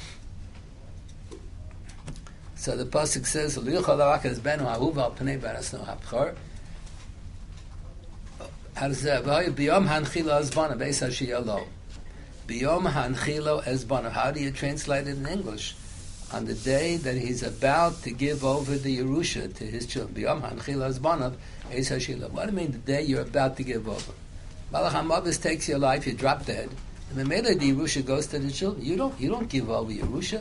S1: So the pasuk says Liuchal Avakas Benu Ahuva Al Pnei Barasnu Habchor. How does that? Biyom Hanchilo Ezbana Beis Hashiyalo. Biyom Hanchilo Ezbana. How do you translate it in English? On the day that he's about to give over the Yerusha to his children. Biyom Hanchilo Ezbana Beis Hashiyalo. What do you mean the day you're about to give over? Malach HaMavis takes your life, you drop dead, and the Mele the Yerusha goes to the children. You don't you don't give over Yerusha.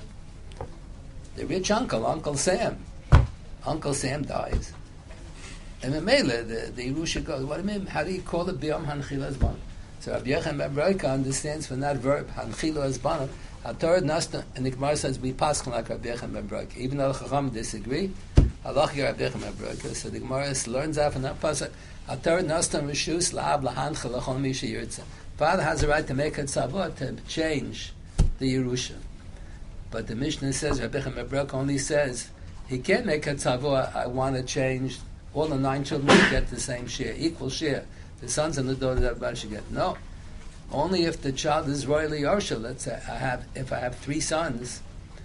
S1: The rich uncle, Uncle Sam. Uncle Sam dies. And the Mele, the, the Yerusha goes. What do you mean? How do you call it Biyom Hanchilo Ezbana? So Rabbi Yechon ben Broika understands from that verb, Hanchilo Ezbana, HaTorah Nasta, and the Gemara says, we pass like Rabbi Yechon ben Broika. Even though the Chacham disagree, Halachi Rabbi Yechon ben Broika. So the Gemara learns out from that pasuk, HaTorah Nasta Rishus La'ab Lahancha L'chol Mi Sheyirtza. Father has a right to make a tzavah to change the Yerusha. But the Mishnah says, Rabbi Yechon ben Broika only says, he can't make a tzavah, I want to change, all the nine children should get the same share, equal share. The sons and the daughters, everybody should get. No. Only if the child is royally Yorsha. Let's say I have, if I have three sons,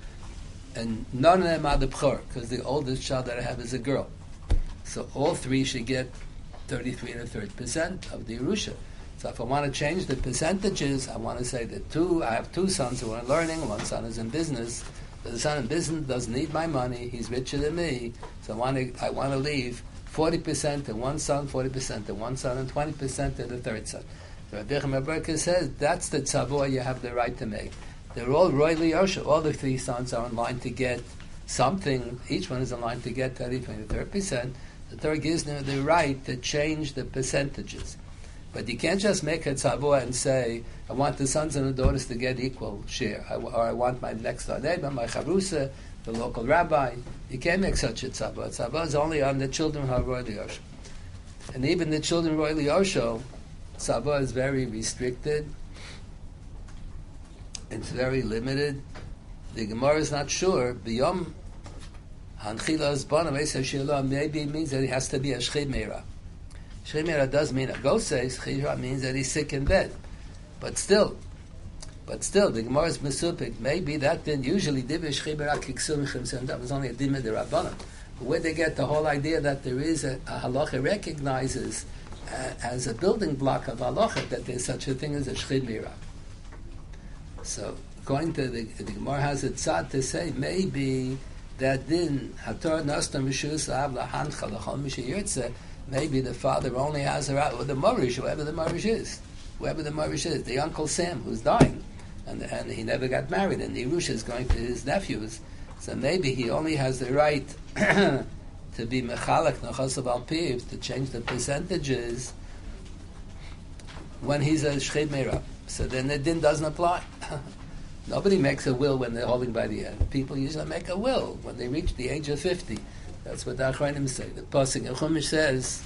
S1: and none of them are the Bchor, because the oldest child that I have is a girl. So all three should get thirty-three and a third percent of the Yerusha. So if I want to change the percentages, I want to say that two, I have two sons who are learning, one son is in business. The son in business doesn't need my money, he's richer than me, so I want to, I want to leave forty percent to one son, forty percent to one son, and twenty percent to the third son. So Rabbi Yechon ben Broika says, that's the tzavua you have the right to make. They're all royally Yosha. All the three sons are in line to get something. Each one is in line to get thirty, twenty, thirty percent. The Torah gives them the right to change the percentages. But you can't just make a tzavua and say, I want the sons and the daughters to get equal share. I, or I want my next door neighbor, my charusa, the local rabbi. You can't make such a tzavua. Tzavua is only on the children who are royally Yosha. And even the children royally Yosha, tzavua is very restricted. It's very limited. The Gemara is not sure. Biyom Hanchilo Ezbana Beis Hashiyalo, maybe it means that he has to be a Shchid Meira. Shchid Meira does mean a ghost says, Shchid means that he's sick in bed. But still, but still, the Gemara is Mesupik. Maybe that didn't usually Div Shchid Meira Kiksum Chimsem. That was only a Dimah de Rabbanan. Where they get the whole idea that there is a, a halacha recognizes uh, as a building block of halacha that there's such a thing as a Shchid Meira. So, according to the, the Gemara has a tzad to say, maybe that din, Hator Nostam Rishus Av Lahancha Lachol Mishayirtze, maybe the father only has a right, or the Marish, whoever the Marish is, whoever the Marish is, the Uncle Sam who's dying, and, and he never got married, and the Yerusha is going to his nephews, so maybe he only has the right to be Mechalak Nachasav Al Piv, to change the percentages when he's a Shched Meirah. So then the din doesn't apply. Nobody makes a will when they're holding by the end. People usually make a will when they reach the age of fifty. That's what the Achronim say. The Pasuk in Chumash says,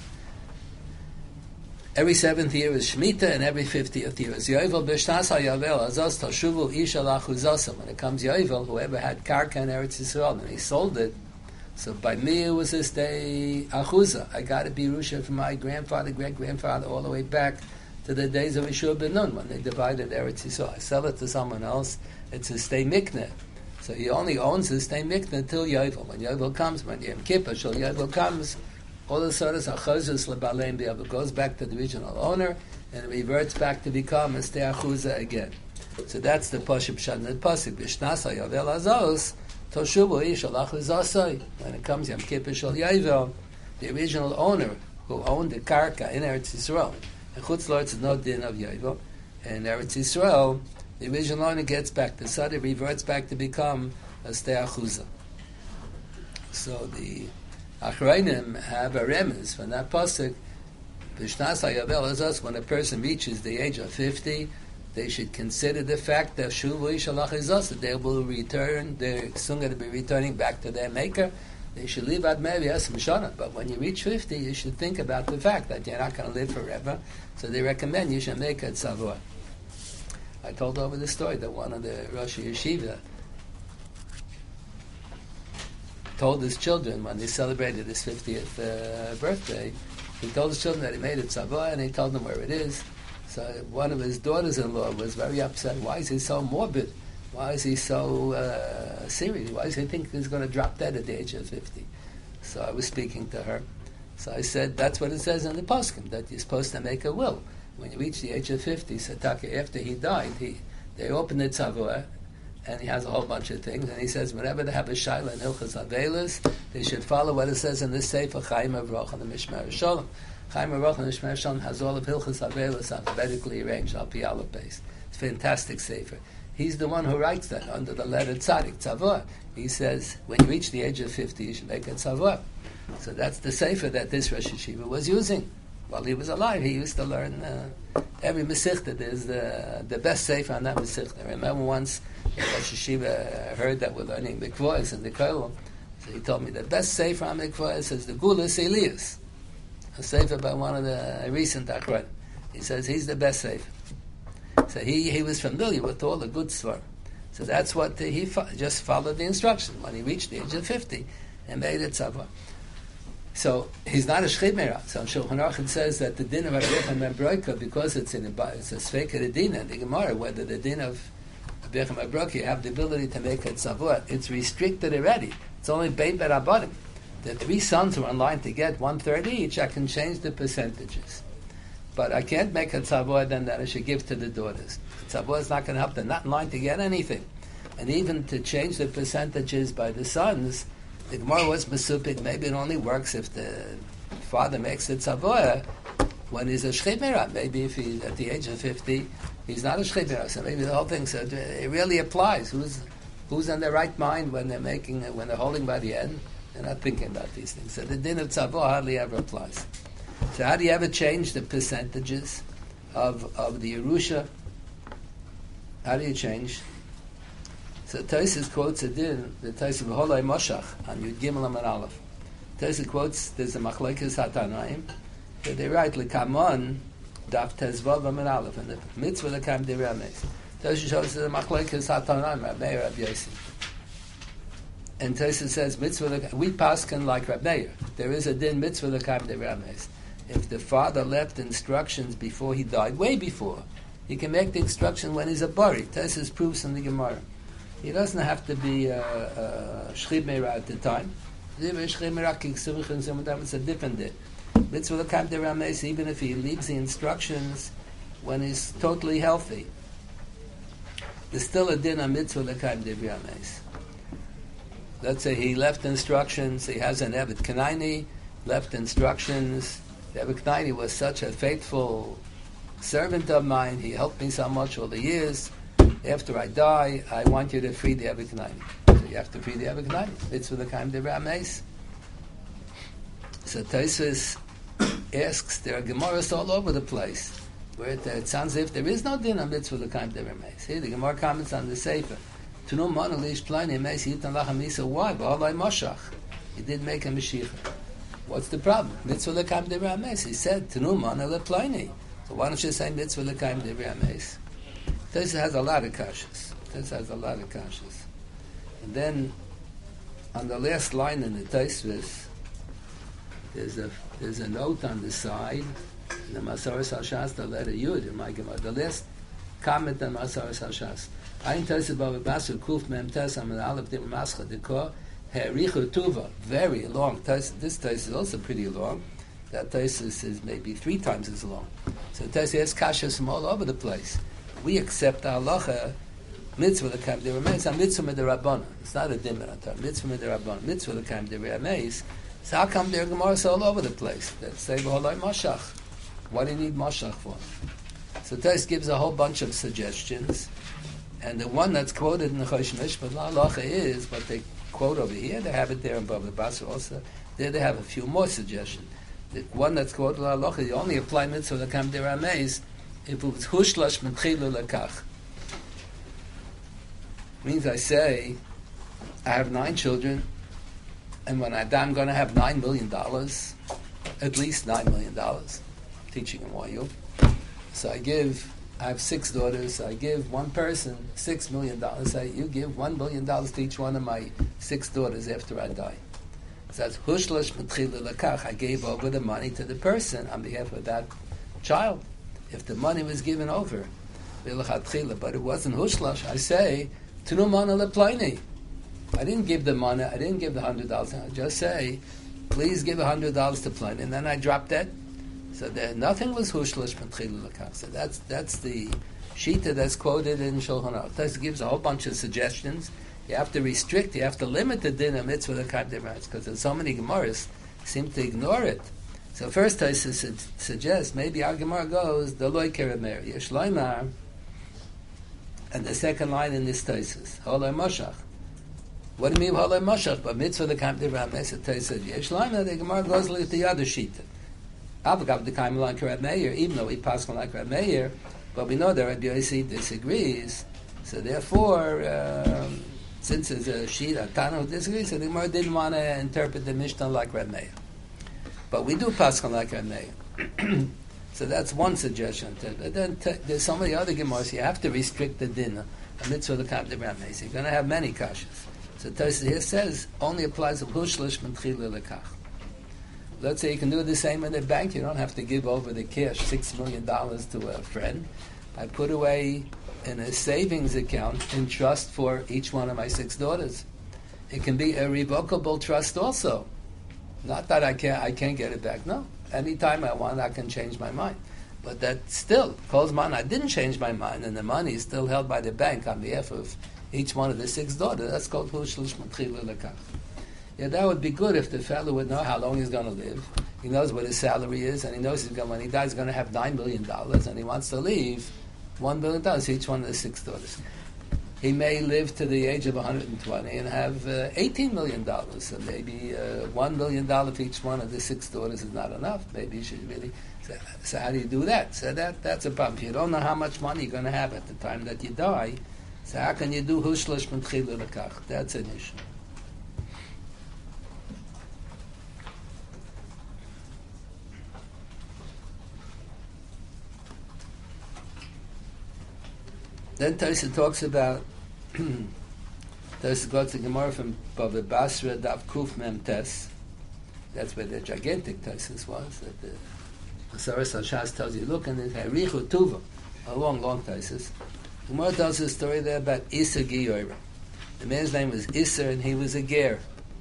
S1: every seventh year is Shemitah, and every fiftieth year is Yovel. B'shnas haYovel azos tashuvu isha lachuzasa. When it comes Yovel, whoever had karka in Eretz Yisrael and he sold it, so by me it was this day achuza. I got to be Rusha from my grandfather, great grandfather, all the way back to the days of Yeshua ben Nun when they divided Eretz Yisrael. I sell it to someone else. It's a stay mikneh. So he only owns his stay mikneh until Yovel. When Yovel comes, when Yom Kippur, Shal Yovel comes, all of a sudden, achuzas lebaleim b'yav goes back to the original owner and it reverts back to become a stay achuza again. So that's the pasuk pshat in the pasuk. B'shnas haYovel azos toshuvu ish al achuzasai. When it comes Yom Kippur Shal Yovel, the original owner who owned the karka in Eretz Yisrael, and Chutz La'aretz is no din of Yovel, and Eretz Yisrael, the original owner gets back to Sadi, reverts back to become a stay achuza. So the Achronim have a remez from that pasuk. B'shnas haYovel azos, when a person reaches the age of fifty, they should consider the fact that shuvu ish al achuzasa, that they will return. They're soon going to be returning back to their maker. They should live ad mevias mishana. But when you reach fifty, you should think about the fact that you're not going to live forever. So they recommend you should make a tzavua. I told over the story that one of the Rosh Yeshiva told his children when they celebrated his fiftieth uh, birthday, he told his children that he made a tzavua and he told them where it is. So one of his daughters-in-law was very upset. Why is he so morbid? Why is he so uh, serious? Why does he think he's going to drop dead at the age of fifty? So I was speaking to her. So I said, that's what it says in the poskim, that you're supposed to make a will. When you reach the age of fifty, Sataka, after he died, he they opened the tzavua, and he has a whole bunch of things, and he says, whenever they have a shaila in Hilchas Avelis, they should follow what it says in the Sefer Chaim Avrach and the Mishmar Shalom. Chaim Avrach and the Mishmar Shalom has all of Hilchas Avelis alphabetically arranged, al pi aleph based. It's a fantastic Sefer. He's the one who writes that under the letter Tzadik, Tzavua. He says, when you reach the age of fifty, you should make a Tzavua. So that's the Sefer that this Rosh Yeshiva was using. While he was alive, he used to learn uh, every Masechta. There's the, the best Sefer on that Masechta. I remember once Rosh Yeshiva heard that we're learning Mikvois in the Kollel. So he told me the best Sefer on Mikvois is the Gulas Elias, a Sefer by one of the recent Achronim. He says he's the best Sefer. So he, he was familiar with all the good stuff. So that's what the, he fo- just followed the instruction when he reached the age of fifty and made it tzavua. So he's not a Shched Meirah. So in Shulchan Aruch it says that the din of Rabbi Yochanan ben Broika, because it's in a, it's a Sveika Din in the Gemara, whether the din of Rabbi Yochanan ben Broika, you have the ability to make it tzavua, it's restricted already. It's only Bein Berabanim. The three sons who are in line to get one third each, I can change the percentages. But I can't make a tzavua then that I should give to the daughters. Tzavua is not going to help. They're not in line to get anything. And even to change the percentages by the sons, the Gemara was mesupik. Maybe it only works if the father makes the tzavua when he's a Shched Meirah. Maybe if he's at the age of fifty, he's not a Shched Meirah. So maybe the whole thing, so it really applies. Who's who's in their right mind when they're making, when they're holding by the end? They're not thinking about these things. So the din of tzavua hardly ever applies. So how do you ever change the percentages of of the Yerusha? How do you change? So Tosfos quotes a din, the Tosfos of Holei Moshach on Yud Gimel Amud Aleph. Tosfos quotes, there's a Machlokes HaTanoim, that they write, L'kamon daf tezvav Amud Aleph, and the mitzvah l'kam divrei hames. Tosfos shows the Machlokes HaTanoim, Rabbi Meir, Rabbi Yossi. And Tosfos says, mitzvah l'kam, we paskin like Rabbi Meir. There is a din mitzvah l'kam divrei hames. If the father left instructions before he died, way before, he can make the instruction when he's a bari. Tosfos proves in the Gemara. He doesn't have to be a uh, uh, Shched Meirah at the time. It's a different day. Mitzvah l'kam divrei hames, even if he leaves the instructions when he's totally healthy, there's still a din on mitzvah l'kam divrei hames. Let's say he left instructions, he has an Evet Kanaini, left instructions. The Evet Kanaini was such a faithful servant of mine, he helped me so much all the years. After I die, I want you to free the Evet Kanaini. So you have to free the Evet Kanaini. Mitzvah l'kam divrei hames. So Tosfos asks, there are Gemaras all over the place. where it, it sounds as if there is no din on mitzvah l'kaim dever meis. Here the Gemara comments on the sefer. To no man leish plani meis yitan lachem misa. Why? Ba'alai mashach. He didn't make a mashiach. What's the problem? Mitzvah l'kaim dever meis. He said to no man le plani. So why don't you say mitzvah l'kaim dever meis? This has a lot of kashas. This has a lot of kashas. And then on the last line in the Tosfos, there's a there's a note on the side. The Masaras Hashas, the letter Yud, in my Gemara. The last comment on Masaras Hashas. Ein Tosfos Bava Basra Kuf Mem Tes Amid Aleph Dim Mascha Dekor Herichu Tuva. Very long. This Tosfos is also pretty long. That Tosfos is maybe three times as long. So Tosfos has kashas from all over the place. We accept the halacha mitzvah l'kaim dever meis, a mitzvah midrabanan. It's not a dimmer on top. Mitzvah midrabanan, mitzvah l'kaim dever meis. So how come their Gemara all over the place? That say b'holoi mashach. What do you need mashach for? So Tais gives a whole bunch of suggestions, and the one that's quoted in the Chosh Mishpat halacha is what they quote over here. They have it there in Bava Basra also. There they have a few more suggestions. The one that's quoted in halacha, you only apply mitzvah l'kaim dever meis if it was hushlash m'tchilu lekach. Means I say, I have nine children, and when I die, I'm going to have nine million dollars, at least nine million dollars. Teaching in Y U. So I give, I have six daughters. I give one person six million dollars. I you give one billion dollars to each one of my six daughters after I die. So that's hushlash m'tchilu lekach. I gave over the money to the person on behalf of that child. If the money was given over, but it wasn't hushlash, I say, Tunu mana leplini. I didn't give the money, I didn't give the hundred dollars. I just say, please give a hundred dollars to plani, and then I dropped that. So there, nothing was hushlash m'tchilu lekach. So that's that's the shita that's quoted in Shulchan Aruch. That gives a whole bunch of suggestions. You have to restrict, you have to limit the din of mitzvah l'kaim dever meis, because there's so many Gemaras seem to ignore it. So first I su- suggest maybe our Gemara goes the loy keramer yesh loymar, and the second line in this Tosfos holoi mashach. What do you mean holoi mashach? But mitzvah l'kaim dever meis a Tosfos yesh loymar. The Gemara goes like the other shita. Avagav the kaim like Reb Meir, even though he passed like Reb Meir, but we know that Rabbi Yossi disagrees. So therefore, um, since there's a shita Tana who disagrees, so the Gemara didn't want to interpret the Mishnah like Reb Meir. But we do pascha like Reb Meir. So that's one suggestion. But then t- there's so many other Gemaras. You have to restrict the din. A mitzvah l'kaim dever meis. You're going to have many kashas. So Tosfos here says only applies to hushlish m'tchilu lekach. Let's say you can do the same in the bank. You don't have to give over the cash, six million dollars to a friend. I put away in a savings account in trust for each one of my six daughters. It can be a revocable trust also. Not that I can't, I can't get it back. No, anytime I want, I can change my mind. But that still, calls man, I didn't change my mind, and the money is still held by the bank on behalf of each one of the six daughters. That's called hushlish m'tchilu lekach. Yeah, that would be good if the fellow would know how long he's going to live. He knows what his salary is, and he knows he's going, when he dies, he's going to have nine million dollars, and he wants to leave one billion dollars to each one of the six daughters. He may live to the age of one hundred twenty and have uh, eighteen million dollars. So maybe uh, one billion dollars for each one of the six daughters is not enough. Maybe you should really... So, so how do you do that? So that that's a problem. If you don't know how much money you're going to have at the time that you die, so how can you do hushlish m'tchilu lekach? That's an issue. Then Tosfos talks about Tosfos goes to Gemara from Bava Basra Daf Kuf Mem Tes. That's where the gigantic Tosfos was. That the Masaras Hashas tells you, look, and it's Harichu Tuva, a long, long Tosfos. Gemara tells a story there about Issa Giyor. The man's name was Issa, and he was a ger.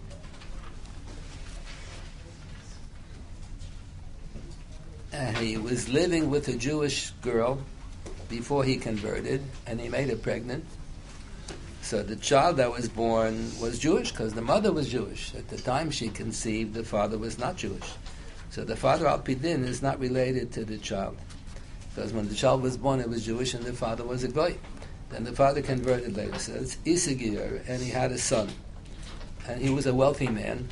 S1: And he was living with a Jewish girl before he converted, and he made her pregnant. So the child that was born was Jewish, because the mother was Jewish. At the time she conceived, the father was not Jewish. So the father, Al Pidin, is not related to the child. Because when the child was born, it was Jewish, and the father was a Goy. Then the father converted later. So it's Isagir, and he had a son. And he was a wealthy man.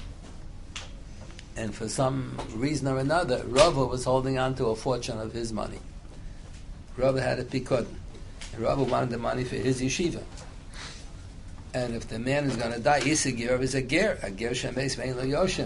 S1: And for some reason or another, Rava was holding on to a fortune of his money. Rabbi had a pikudon. And Rabbi wanted the money for his yeshiva. And if the man is going to die, Isagir is a ger, a ger shemeis vein lo yoshim.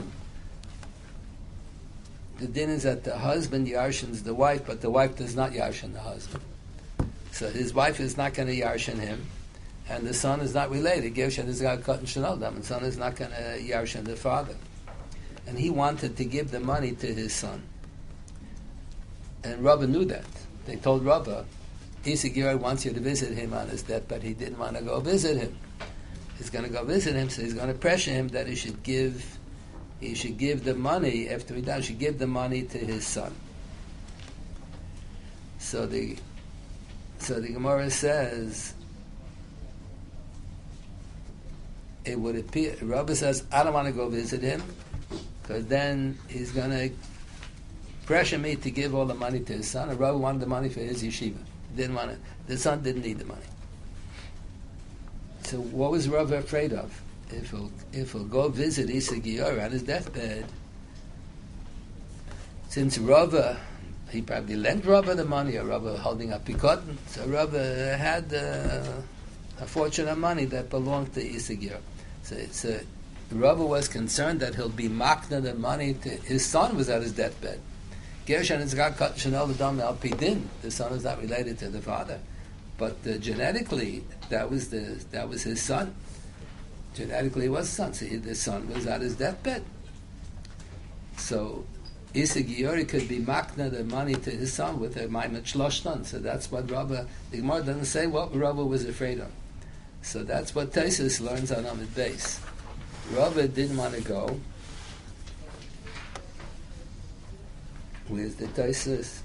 S1: The din is that the husband yarshins the wife, but the wife does not yarshin the husband. So his wife is not going to yarshin him, and the son is not related. Gershin is got cut and shenodam, and the son is not going to yarshin the father. And he wanted to give the money to his son. And Rabba knew that. They told Rabba, Isagir wants you to visit him on his death, but he didn't want to go visit him. He's going to go visit him, so he's going to pressure him that he should give, he should give the money after he dies. He should give the money to his son. So the, so the Gemara says, it would appear. Rabbi says, I don't want to go visit him, because then he's going to pressure me to give all the money to his son. And Rabbi wanted the money for his yeshiva. Didn't want it. The son didn't need the money. So what was Rav afraid of? If he'll, if he'll go visit Isa Giora on his deathbed, since Rav, he probably lent Rav the money, or Rav holding up pikudon, so Rav had uh, a fortune of money that belonged to Isa Giora. So it's a, Rav was concerned that he'll be makna the money to his son was at his deathbed. Gershon is got cut Chanel the dam al pidin. The son is not related to the father. But uh, genetically, that was the that was his son. Genetically, he was son. So he, the son was at his deathbed. So Isa Giori could be makna the money to his son with a maimet shloshtan. So that's what Rabba. The Gemara doesn't say what Rabba was afraid of. So that's what Taisus learns on Amid Beis. Rabba didn't want to go. Where's the Taisus?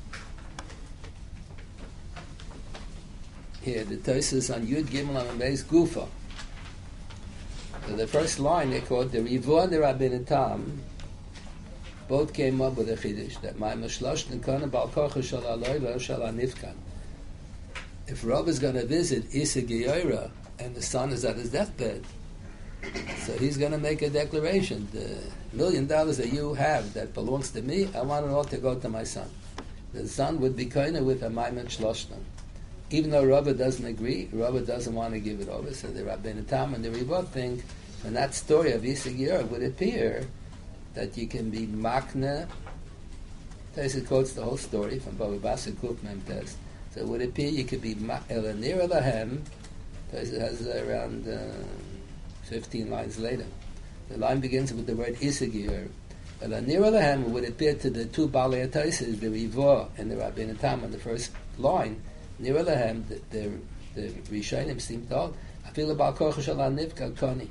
S1: Here, the Taisus on Yud Gimel on Beis Gufa. So the first line they called the Rivo and the Rabbeinu Tam both came up with a chiddush that my mashlosh nekana bal kocha shal aloi v'o shal anifkan. If Rav is going to visit Isa Geira and the son is at his deathbed, so he's going to make a declaration: the million dollars that you have that belongs to me, I want it all to go to my son. The son would be kind with a maimet shloshtan. Even though Rabba doesn't agree, Rabba doesn't want to give it over. So the Rabbeinu Tam and the Rivot think, from that story of Isa Geira, it would appear that you can be makna. Taisa quotes the whole story from Baba Basra Kuf Mem Tes. So it would appear you could be elanir lahem. Taisa has around uh, fifteen lines later. The line begins with the word Isa Geira. Elanir lahem would appear to the two Balei Taisis, the Rivot and the Rabbeinu Tam on the first line. Nira lahem, the the, the Rishonim seem to hold. I feel about kocha shel anivka koni.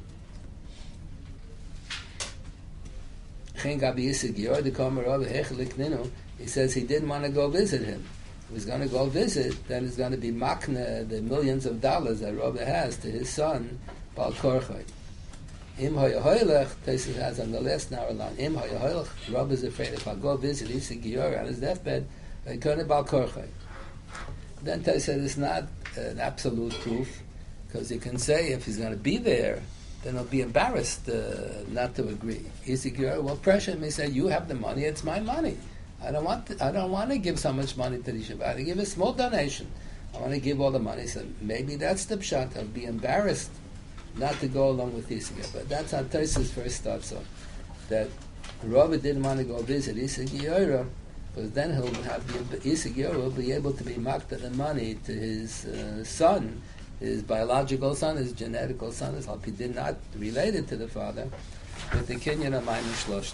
S1: Chen gabi Isa Geira the Kamer Rav Hechelik Ninu. He says he didn't want to go visit him. If he's going to go visit, then it's going to be makna the millions of dollars that Rav has to his son Bal Korchai. Im hayahoylech, Taisus has on the last hour line. Im hayahoylech, Rav is afraid if I go visit Isa Geira on his deathbed, I couldn't Bal Korchai. Then Tai said it's not an absolute proof, because you can say if he's going to be there, then he'll be embarrassed uh, not to agree. Ezekiel will pressure him. He said, "You have the money; it's my money. I don't want. To, I don't want to give so much money to the Shabbat. I want to give a small donation. I want to give all the money." So maybe that's the pshat. He'll be embarrassed not to go along with Ezekiel. But that's how Taisus first starts off. That Rabbi didn't want to go visit Ezekiel. Because then he'll have the Isa will be able to be makta the money to his uh, son, his biological son, his genetical son, as he did not related to the father, with the kinyan of Maimin Shloshim.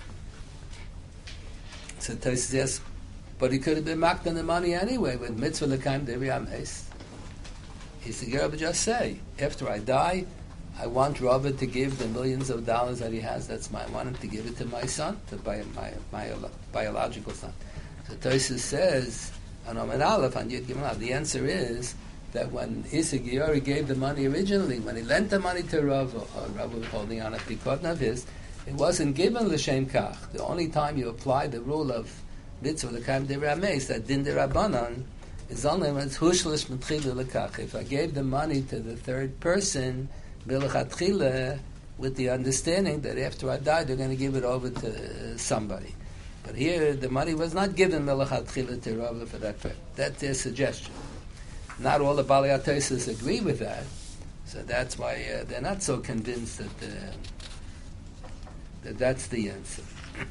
S1: So Tosis says, but he could have been makta the money anyway with mitzvah l'kaim devi ames. Isa would just say, after I die, I want Rabbi to give the millions of dollars that he has. That's my. I want him to give it to my son, to my my, my biological son. So Tosis says, on Omen Aleph, on Yud Gimel, the answer is that when Isa Giori gave the money originally, when he lent the money to Rav, or Rav was holding on a pikudon of his, it wasn't given l'shem kach. The only time you apply the rule of mitzvah l'kaim derameis, that din derabanan, is only when it's hushlish m'tchilu l'kach. If I gave the money to the third person, with the understanding that after I die, they're going to give it over to somebody. But here, the money was not given Melachatchila to Rava for that purpose. That's their suggestion. Not all the Baalei HaTosfos agree with that, so that's why uh, they're not so convinced that, uh, that that's the answer.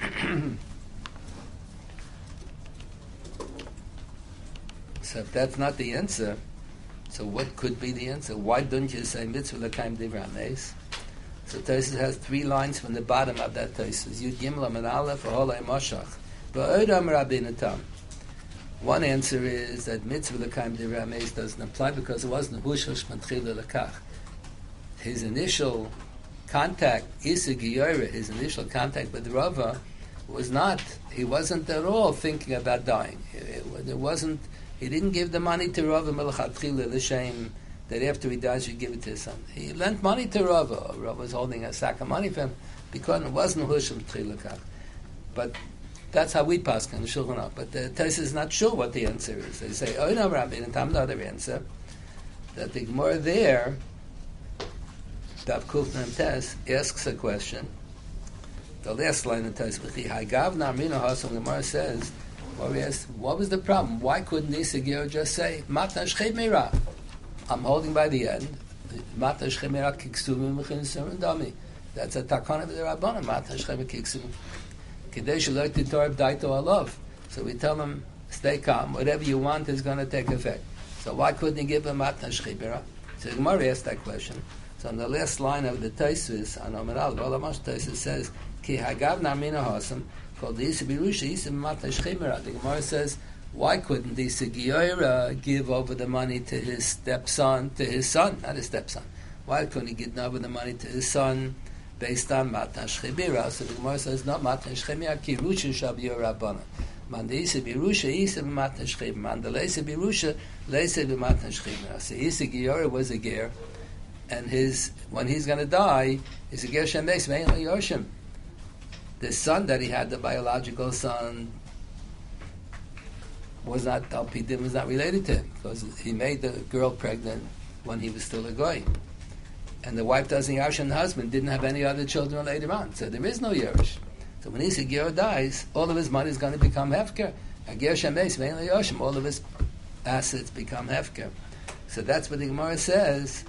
S1: So if that's not the answer, so what could be the answer? Why don't you say mitzvah l'kaim divrei hameis? So Tosfos has three lines from the bottom of that Tosfos. Yud Gimel Amud Aleph V'holei Moshach V'od Amar Rabbeinu Tam. One answer is that mitzvah l'kaim divrei hameis doesn't apply because it wasn't hushash matchila l'kach. His initial contact, Isa Giyora, his initial contact with Rava was not, he wasn't at all thinking about dying. It, it, it wasn't, he didn't give the money to Rava Melachatchila, the shame that after he dies you give it to his son. He lent money to Rava. Rava was holding a sack of money for him because it wasn't Hushim Tchilakach. But that's how we pass on the Shulchan Aruch. But the Tosfos is not sure what the answer is. They say, oh no, Rabbi, and Tam the other answer, that the Gemara there, Dav Kuf Mem Tes, asks a question. The last line of Tosfos, Hagav Namrina Hasam, the Gemara says, well, we asked, what was the problem? Why couldn't Isa Giyor just say, Matna Shchei Meira? I'm holding by the end. Matna Shchei Meira Kiksuvim V'chinsum Dami. That's a takana of the Rabbanan. Matna Shchei Meira Kiksuvim. Kadesh Eloi Titorab Daito Alav. So we tell him, stay calm. Whatever you want is going to take effect. So why couldn't he give him Matna Shchei Meira? So the Gemara asked that question. So on the last line of the Tosfos, on Amud Aleph, Olamash Tosfos says, Ki Hagav Namrina Hasam, called the Isa Birusha, Isa Matna Shchei Meira. The Gemara says, why couldn't the Isa Giyora give over the money to his stepson, to his son, not his stepson? Why couldn't he give over the money to his son based on Matna Shchei Meira? So the Gemara says, no, Matna Shchei Meira, Ki Rusha Shabiyor Rabbana. Man the Isa Birusha, Isa Matna Shchei Meira. Man the Isa Birusha, Isa Matna Shchei Meira. So Isa Giyora was a ger, and his, when he's going to die, is a ger shemeis ve'en yoshim. The son that he had, the biological son, was not Alpidim, was not related to him because he made the girl pregnant when he was still a goy, and the wife doesn't Yarush, and the husband didn't have any other children later on, so there is no Yarush. So when Isa Giyor dies, all of his money is going to become hefker. Agir Shemeis ve'en yoshim, all of his assets become hefker. So that's what the Gemara says.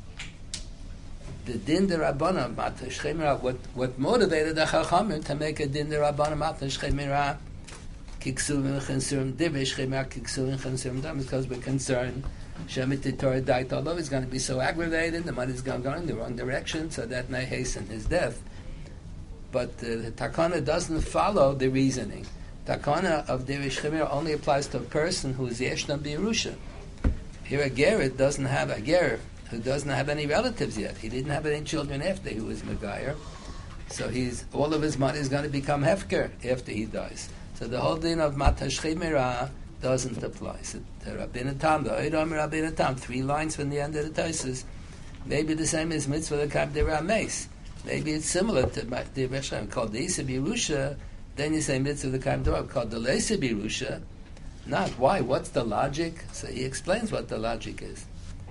S1: The din de Rabbana Matna Shchei Meira, what what motivated the Chachamim to make a din de Rabbana Matna Shchei Meira Kiksuvim V'chinsum Divrei Shchei Meira Kiksuvim V'chinsum Dam, because we're concerned Shemit Torah died, although he's going to be so aggravated, the money's going to go in the wrong direction, so that may hasten his death. But uh, the Takana doesn't follow the reasoning. Takana of Divrei Shchei Meira only applies to a person who is Yeshna B'Yerusha. Here a ger doesn't have a ger who doesn't have any relatives yet. He didn't have any children after he was Megayer. So he's all of his money is going to become hefker after he dies. So the whole din of Matna Shchei Meira doesn't apply. So the Rabbeinu Tam, the Oidam Rabbeinu Tam, three lines from the end of the Tosfos, maybe the same as mitzvah l'kaim divrei hameis. Maybe it's similar to the Rishon called the Isa Birusha. Then you say mitzvah l'kaim divrei called the Leisa Birusha. Not why? What's the logic? So he explains what the logic is.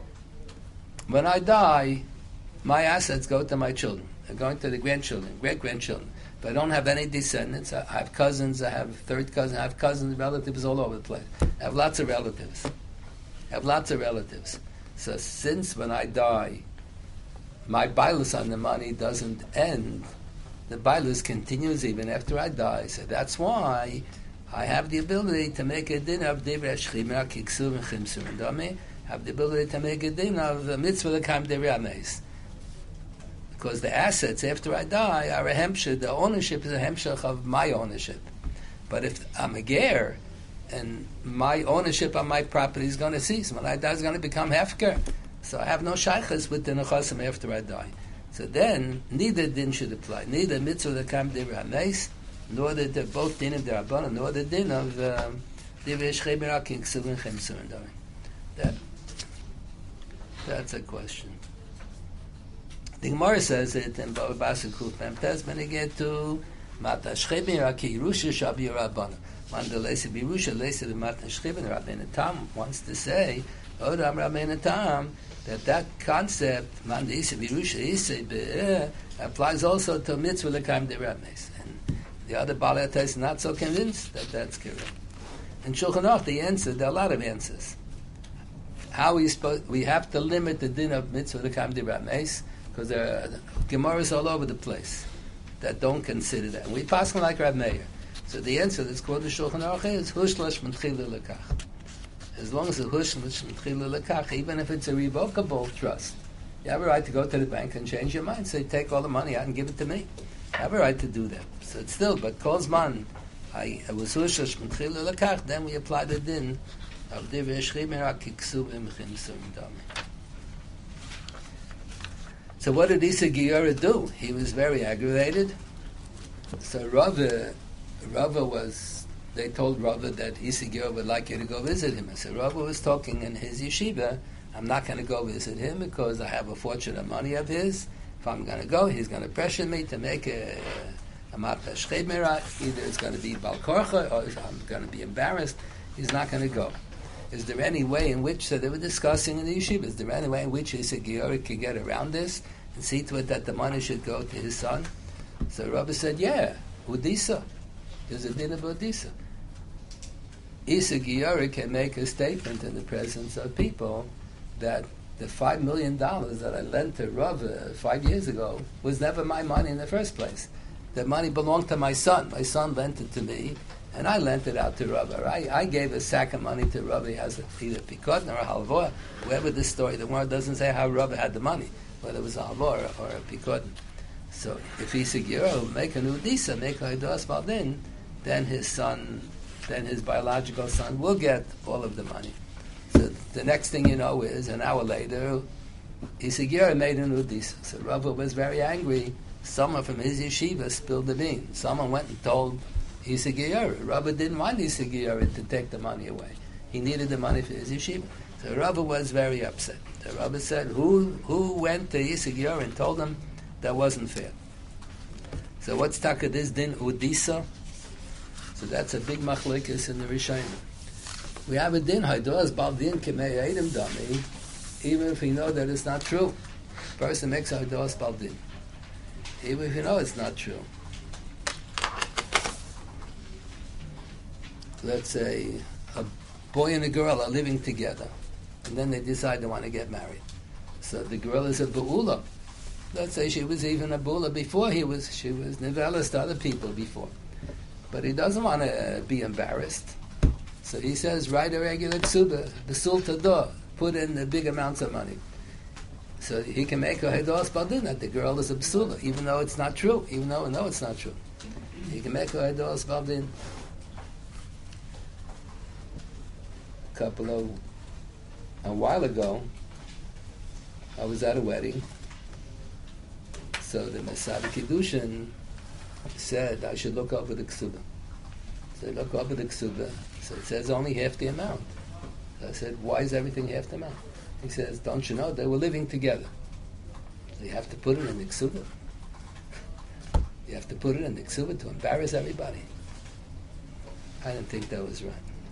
S1: When I die, my assets go to my children. They're going to the grandchildren, great-grandchildren. If I don't have any descendants, I have cousins, I have third cousins, I have cousins, relatives all over the place. I have lots of relatives. I have lots of relatives. So since when I die, my bailus on the money doesn't end, the bailus continues even after I die. So that's why I have the ability to make a din of divrei shchei meira kiksuvim v'chinsum dami, have the ability to make a din of the mitzvah l'kaim divrei hameis. Because the assets after I die are a hemshech, the ownership is a hemshech of my ownership. But if I'm a ger, and my ownership on my property is going to cease, when I die it's going to become hefker. So I have no shaychus with the nechasim after I die. So then, neither din should apply. Neither mitzvah l'kaim divrei hameis, nor the, the both din of the Rabbanan, nor the din of divrei shchei meira kiksuvim v'chinsum dami. That That's a question. The Gemara says it in Bava Basra Kuf Mem Tes when they get to Matna Shchei Meira Ki Yerusha Shabiyor Rabbana. Man the Leisa Birusha Leisa the Matna Shchei Meira. Rabbeinu Tam wants to say, Odam Rabbeinu Tam, that that concept Man the Isa Birusha Isa Be'eh applies also to mitzvah l'kaim divrei hameis. And The other Balei HaTos is not so convinced that that's correct. In Shulchan Aruch, the answer, there are a lot of answers. How we supposed, we have to limit the din of mitzvah to kam dibra meis, because there are Gemaras all over the place that don't consider that. And we pass on like Rav Meir. So the answer that's quoted in Shulchan Aruch is hushlosh m'tchila lekach. As long as it's hushlosh m'tchila lekach, even if it's a revocable trust, you have a right to go to the bank and change your mind. Say, take all the money out and give it to me. You have a right to do that. So it's still, but calls man, I was hushlosh m'tchila lekach. Then we apply the din of divrei shchimer ha'kiksuvim chimsum dami. So what did Isa Giyora do? He was very aggravated. So Rava, Rava was, they told Rava that Isa Giyora would like you to go visit him. So Rava was talking in his yeshiva, I'm not going to go visit him because I have a fortune of money of his. If I'm going to go, he's going to pressure me to make a a matah shchemera. Either it's going to be bal korcha or I'm going to be embarrassed. He's not going to go. Is there any way in which, so they were discussing in the yeshiva, is there any way in which Isa Giyora could get around this and see to it that the money should go to his son? So Rabbi said, yeah, Udisa. There's a din of Udisa. Isa Giyora can make a statement in the presence of people that the five million dollars that I lent to Rabbi five years ago was never my money in the first place. The money belonged to my son. My son lent it to me, and I lent it out to Rabbi. I, I gave a sack of money to Rabbi as a, either pikot or a halvor. Whoever the story, the word doesn't say how Rabbi had the money, whether it was a halvor or a pikot. So if he's a giro, make a nudisa, make a hidos baldin, then his son, then his biological son will get all of the money. So the next thing you know is, an hour later, Isagira made a nudisa. So Rabbi was very angry. Someone from his yeshiva spilled the bean. Someone went and told Isagira. Rabbi didn't want Isagira to take the money away. He needed the money for his yeshiva. So Rabbi was very upset. So Rabbi said, who who went to Isagira and told him that wasn't fair? So what's taka this din udisa? So that's a big machlekes in the Rishonim. We have a din haidos baldin kemei edim dami, even if we know that it's not true. Person makes haidos baldin, even if you know it's not true. Let's say a boy and a girl are living together, and then they decide they want to get married. So the girl is a ba'ula. Let's say she was even a ba'ula before he was. She was nivelas to other people before, but he doesn't want to be embarrassed. So he says, write a regular ksuba, besul tador, put in the big amounts of money. So he can make a hedos baldin that the girl is a bsula, even though it's not true, even though we know it's not true. He can make a hedos baldin. A couple of, a while ago, I was at a wedding. So the Masada Kiddushin said I should look over the ksuba. So I look over the ksuba. So it says only half the amount. So I said, why is everything half the amount? He says, don't you know, they were living together. So you have to put it in the ksuba. You have to put it in the ksuba to embarrass everybody. I didn't think that was right.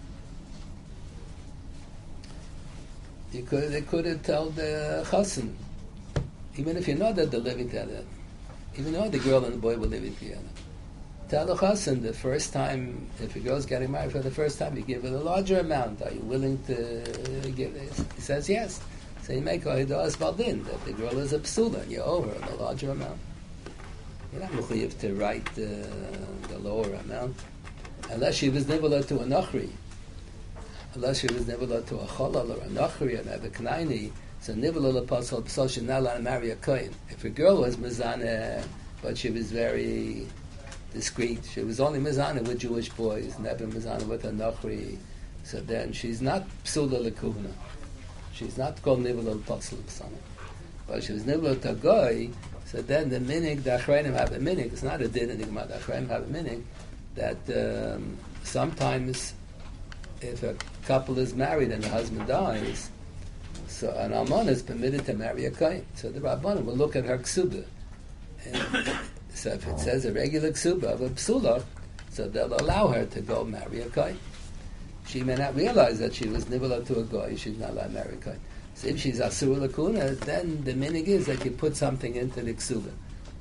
S1: You could, they could have told the chassan, even if you know that they're living together, even though the girl and the boy were living together. Tell the chassan the first time, if a girl's getting married for the first time, you give her a larger amount. Are you willing to give it? He says yes. So you make a hidas baldin, that the girl is a psula, and you owe her a larger amount. You're not mechuyev to write the, the lower amount. Unless she was nivala to a nachri. Unless she was nivala to a cholal or a nachri, and have a knaini, so nivala l'pasal psal, she's not allowed to marry a kohen. If a girl was mizaneh, but she was very discreet. She was only mizana with Jewish boys, never mizana with a nachri. So then she's not psula lekuvna. She's not called nivel al pasal psana. But she was nivel to goy. So then the minig, the achrayim have a minig. It's not a din in the Gemara. The achrayim have a minig that um, sometimes if a couple is married and the husband dies, so an almana is permitted to marry a kohen. So the rabbanim will look at her ksuba. And so if it says a regular ksuba of a psula, so they'll allow her to go marry a kohen. She may not realize that she was nivala to a goy, she's not allowed to marry a kohen. So if she's asur lakuna, then the minig is that you put something into the ksuba.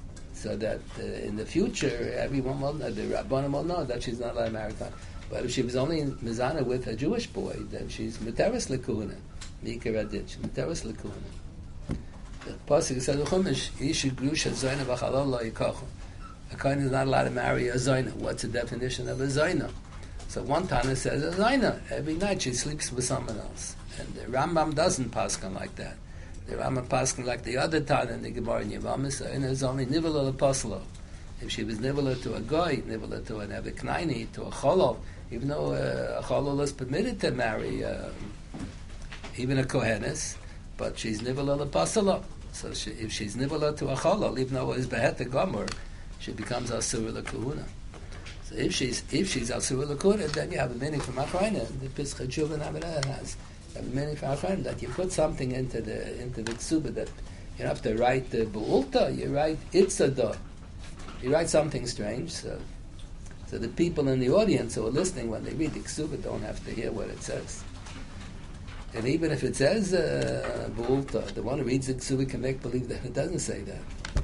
S1: so that uh, in the future everyone will know, the Rabbanim will know that she's not allowed to marry Kohen. But if she was only mizana with a Jewish boy, then she's Meteres L'Kuhana. Mika Radin, she's Meteres L'Kuhana. The Pasuk says, "Chumash Isha Grusha Zayna V'Chalal Lo Yikachu." A Kohen is not allowed to marry a Zayna. What's the definition of a Zayna? So one Tana says a Zayna. Every night she sleeps with someone else. And the Rambam doesn't paskin like that. The Rambam paskin like the other Tana in the Gemara in Yevamos, and it's only Nivel Apostolo. If she was Nivel to a Goy, Nivel to an Eviknaini, to a Cholol, even though uh, a Cholol is permitted to marry uh, even a Kohenes, but she's Nivel Apostolo. So she, if she's Nivel to a Cholol, even though it's Behet the Gomer, she becomes Asur L'Kuhuna. So if she's if she's Asur L'Kuhuna, then you have a meaning from Achrayna. The Pesach Tshuva Navada has. You have a meaning from Achrayna that you put something into the into the Ksuba that you don't have to write the Bu'ulta, you write Itzada. You write something strange, so so the people in the audience who are listening when they read the Ksuba don't have to hear what it says. And even if it says uh, Bu'ulta, the one who reads the Ksuba can make believe that it doesn't say that.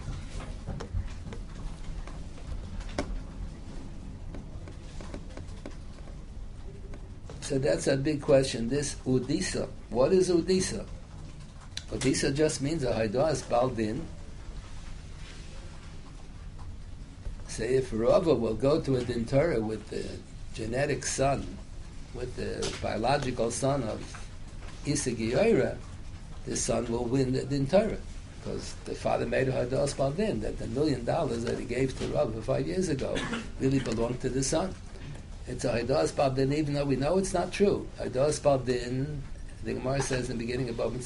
S1: So that's a big question. This Udisa, what is Udisa? Udisa just means a Haidas Baldin. Say if Rava will go to a Din Torah with the genetic son, with the biological son of Isa Giyora, the son will win the Din Torah. Because the father made a Haidas Baldin, that the million dollars that he gave to Rava five years ago really belonged to the son. It's a Haidas Baldin, even though we know it's not true. Haidas Baldin, the Gemara says in the beginning of Bob,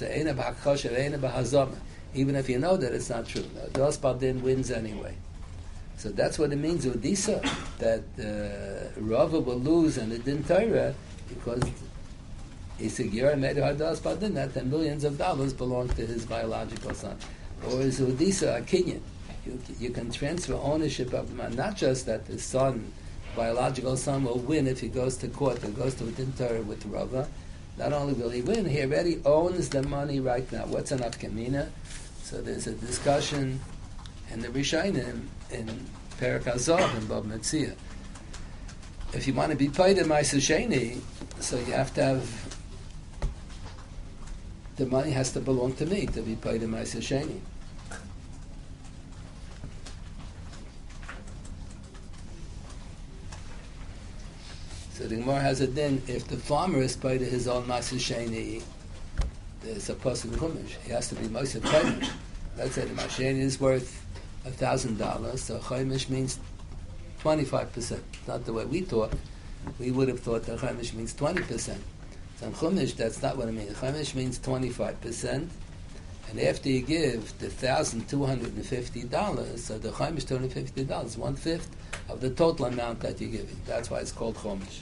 S1: even if you know that it's not true. Haidas Baldin wins anyway. So that's what it means, Udisa, that uh, Rava will lose and it didn't Torah because Isagira made a Haidas Baldin, that the millions of dollars belong to his biological son. Or is Udisa a Kenyan? You, you can transfer ownership of the man, not just that the son, biological son will win if he goes to court and goes to a Din Torah with Rava. Not only will he win, he already owns the money right now. What's an afkamina? So there's a discussion in the Rishonim in Perek Hazov in Bab Metzia. If you want to be paid in Ma'aser Sheni, so you have to have the money has to belong to me to be paid in Ma'aser Sheni. So the Gemara has a din, if the farmer is paid to his own Ma'aser Sheni, there's a pasuk in Chumash. He has to be Ma'aser Chodesh. Let's say the Ma'aser Sheni is worth a thousand dollars, so Chodesh means twenty-five percent. Not the way we thought. We would have thought that Chodesh means twenty percent. So in Chumash, that's not what it means. Chodesh means twenty-five percent, and after you give the one thousand two hundred fifty dollars, so the Chodesh two hundred fifty dollars, one-fifth of the total amount that you're giving. That's why it's called Chodesh.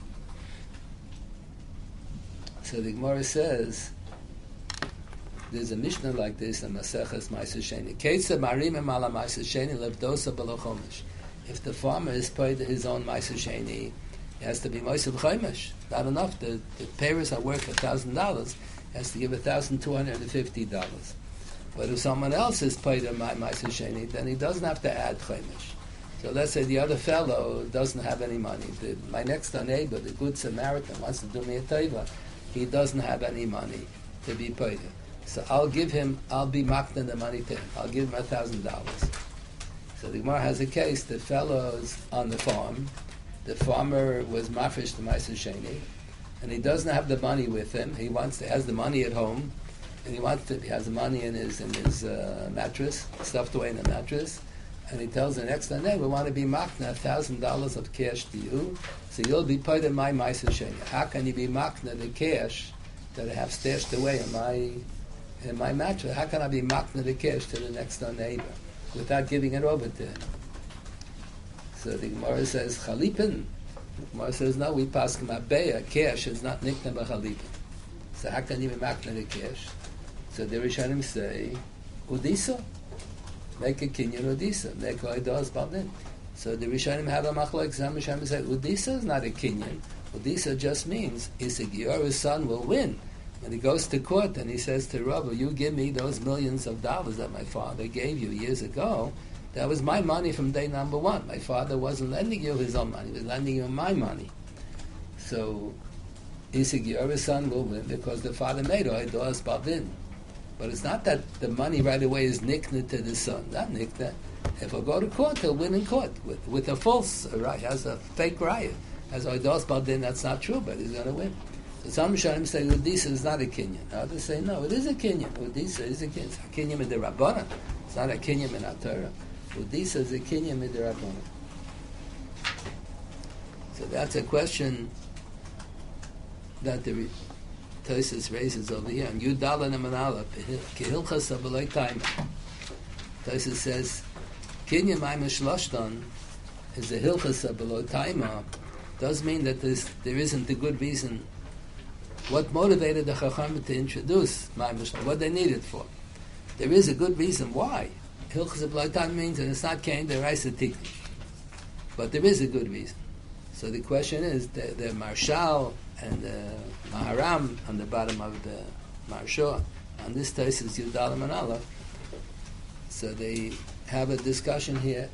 S1: So the Gemara says, there's a Mishnah like this in Maseches Ma'aser Sheni. Keitza marimim ala Ma'aser Sheni levdosa below Chodesh. If the farmer is paid his own Ma'aser Sheni, he has to be Ma'aser Chodesh. Not enough. The, the payers are worth a thousand dollars. He has to give a thousand two hundred and fifty dollars. But if someone else is paid a Ma'aser Sheni, then he doesn't have to add Chodesh. So let's say the other fellow doesn't have any money. The, my next door neighbor, the Good Samaritan, wants to do me a teva. He doesn't have any money to be paid. So I'll give him, I'll be makna the money to him. I'll give him a thousand dollars. So the Gemara has a case, the fellow's on the farm, the farmer was mafresh the Ma'aser Sheni, and he doesn't have the money with him. He wants to, has the money at home, and he wants to, he has the money in his in his uh, mattress, stuffed away in the mattress, and he tells the next one, hey, we want to be makna a thousand dollars of cash to you, so you'll be paid in my Ma'aser Sheni. How can you be makna the cash that I have stashed away in my in my mattress? How can I be makna the cash to the next door neighbor without giving it over to him? So the Gemara says chalipin. The Gemara says no. We pass him abeya. Cash is not nikna b'chalipin. So how can you be makna the cash? So the Rishonim say udisa. Make a kinyan udisa. Make a haidas baldin. So the Rishonim have a machlok. Some Rishonim say udisa is not a kinyan. Udisa just means Isagior's son will win. When he goes to court and he says to Rava, you give me those millions of dollars that my father gave you years ago, That was my money from day number one. My father wasn't lending you his own money; he was lending you my money. So, Isaac, your son will win because the father made Oidos Bavin. But it's not that the money right away is nikna to the son. Not nikna. If I go to court, he'll win in court with, with a false right, has a fake riot. As Oidos Bavin, that's not true, but he's going to win. So some Rishonim say Udisa is not a kinyan. Others say no, it is a kinyan. Udisa is a kinyan. It's a kinyan in the Rabbanan. It's not a kinyan in our Torah. Udisa is a kinyan in the Rabbanan. So that's a question that the Tosfos raises over here. And Yudala Nemanala, Kehilchas Abalei Taima. Tosfos says, Kinyan Maimah Shloshtan is the Hilchas Abalei Taima. Does mean that there isn't a good reason. What motivated the Chacham to introduce Maimah Shloshtan? What they need it for? There is a good reason why. Hilchas Abalei Taima means that it's not Kain Deraisa Tikni. But there is a good reason. So the question is, the, the Marshal and the Maharam on the bottom of the Marsha, on this case is Yudalim and Aleph. So they have a discussion here.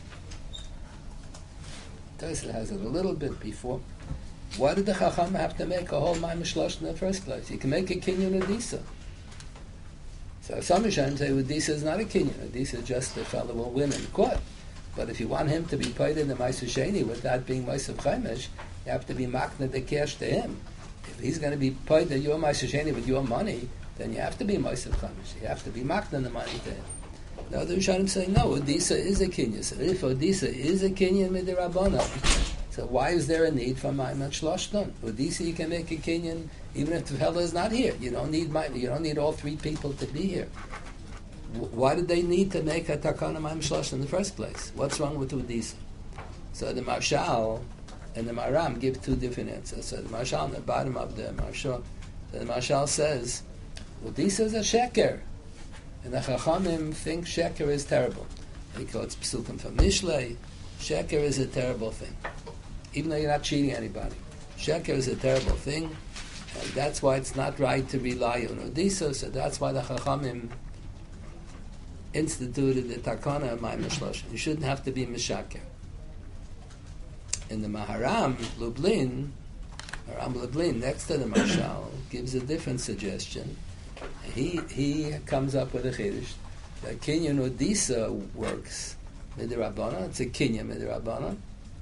S1: Tosfos has it a little bit before. Why did the Chacham have to make a whole Maimah Shlosh in the first place? You can make a Kinyan Adisa. So some Rishonim say Adisa is not a Kinyan. Adisa is just the fellow will win in court. But if you want him to be paid in the Ma'aser Sheni without being Ma'aser Chaimish, you have to be makna the cash to him. If he's going to be paid in your Ma'aser Sheni with your money, then you have to be Ma'aser Chaimish. You have to be makna the money to him. Now the Rishonim say, no, Odisa is a kinyan. So if Odisa is a kinyan midirabana, so why is there a need for Maimah Shloshtan? Odisa you can make a kinyan even if the fellow is not here. You don't need my, you don't need all three people to be here. Why did they need to make a takana Maimah Shloshtan in the first place? What's wrong with Odisa? So the Marshal and the Maram give two different answers. So the Marshal on the bottom of the Marshal, so the Marshal says, Odisa is a sheker. And the Chachamim think sheker is terrible. They call it psukim from Mishlei. Sheker is a terrible thing. Even though you're not cheating anybody. Sheker is a terrible thing. And that's why it's not right to rely on Odisa. So that's why the Chachamim instituted the takana of Maimah Shloshtan. You shouldn't have to be Meshaker. In the Maharam, Lublin, Maharam Lublin, next to the Marshal, gives a different suggestion. He he comes up with a chiddush that Kinyan Odisa works midirabana. It's a Kinyan midirabana,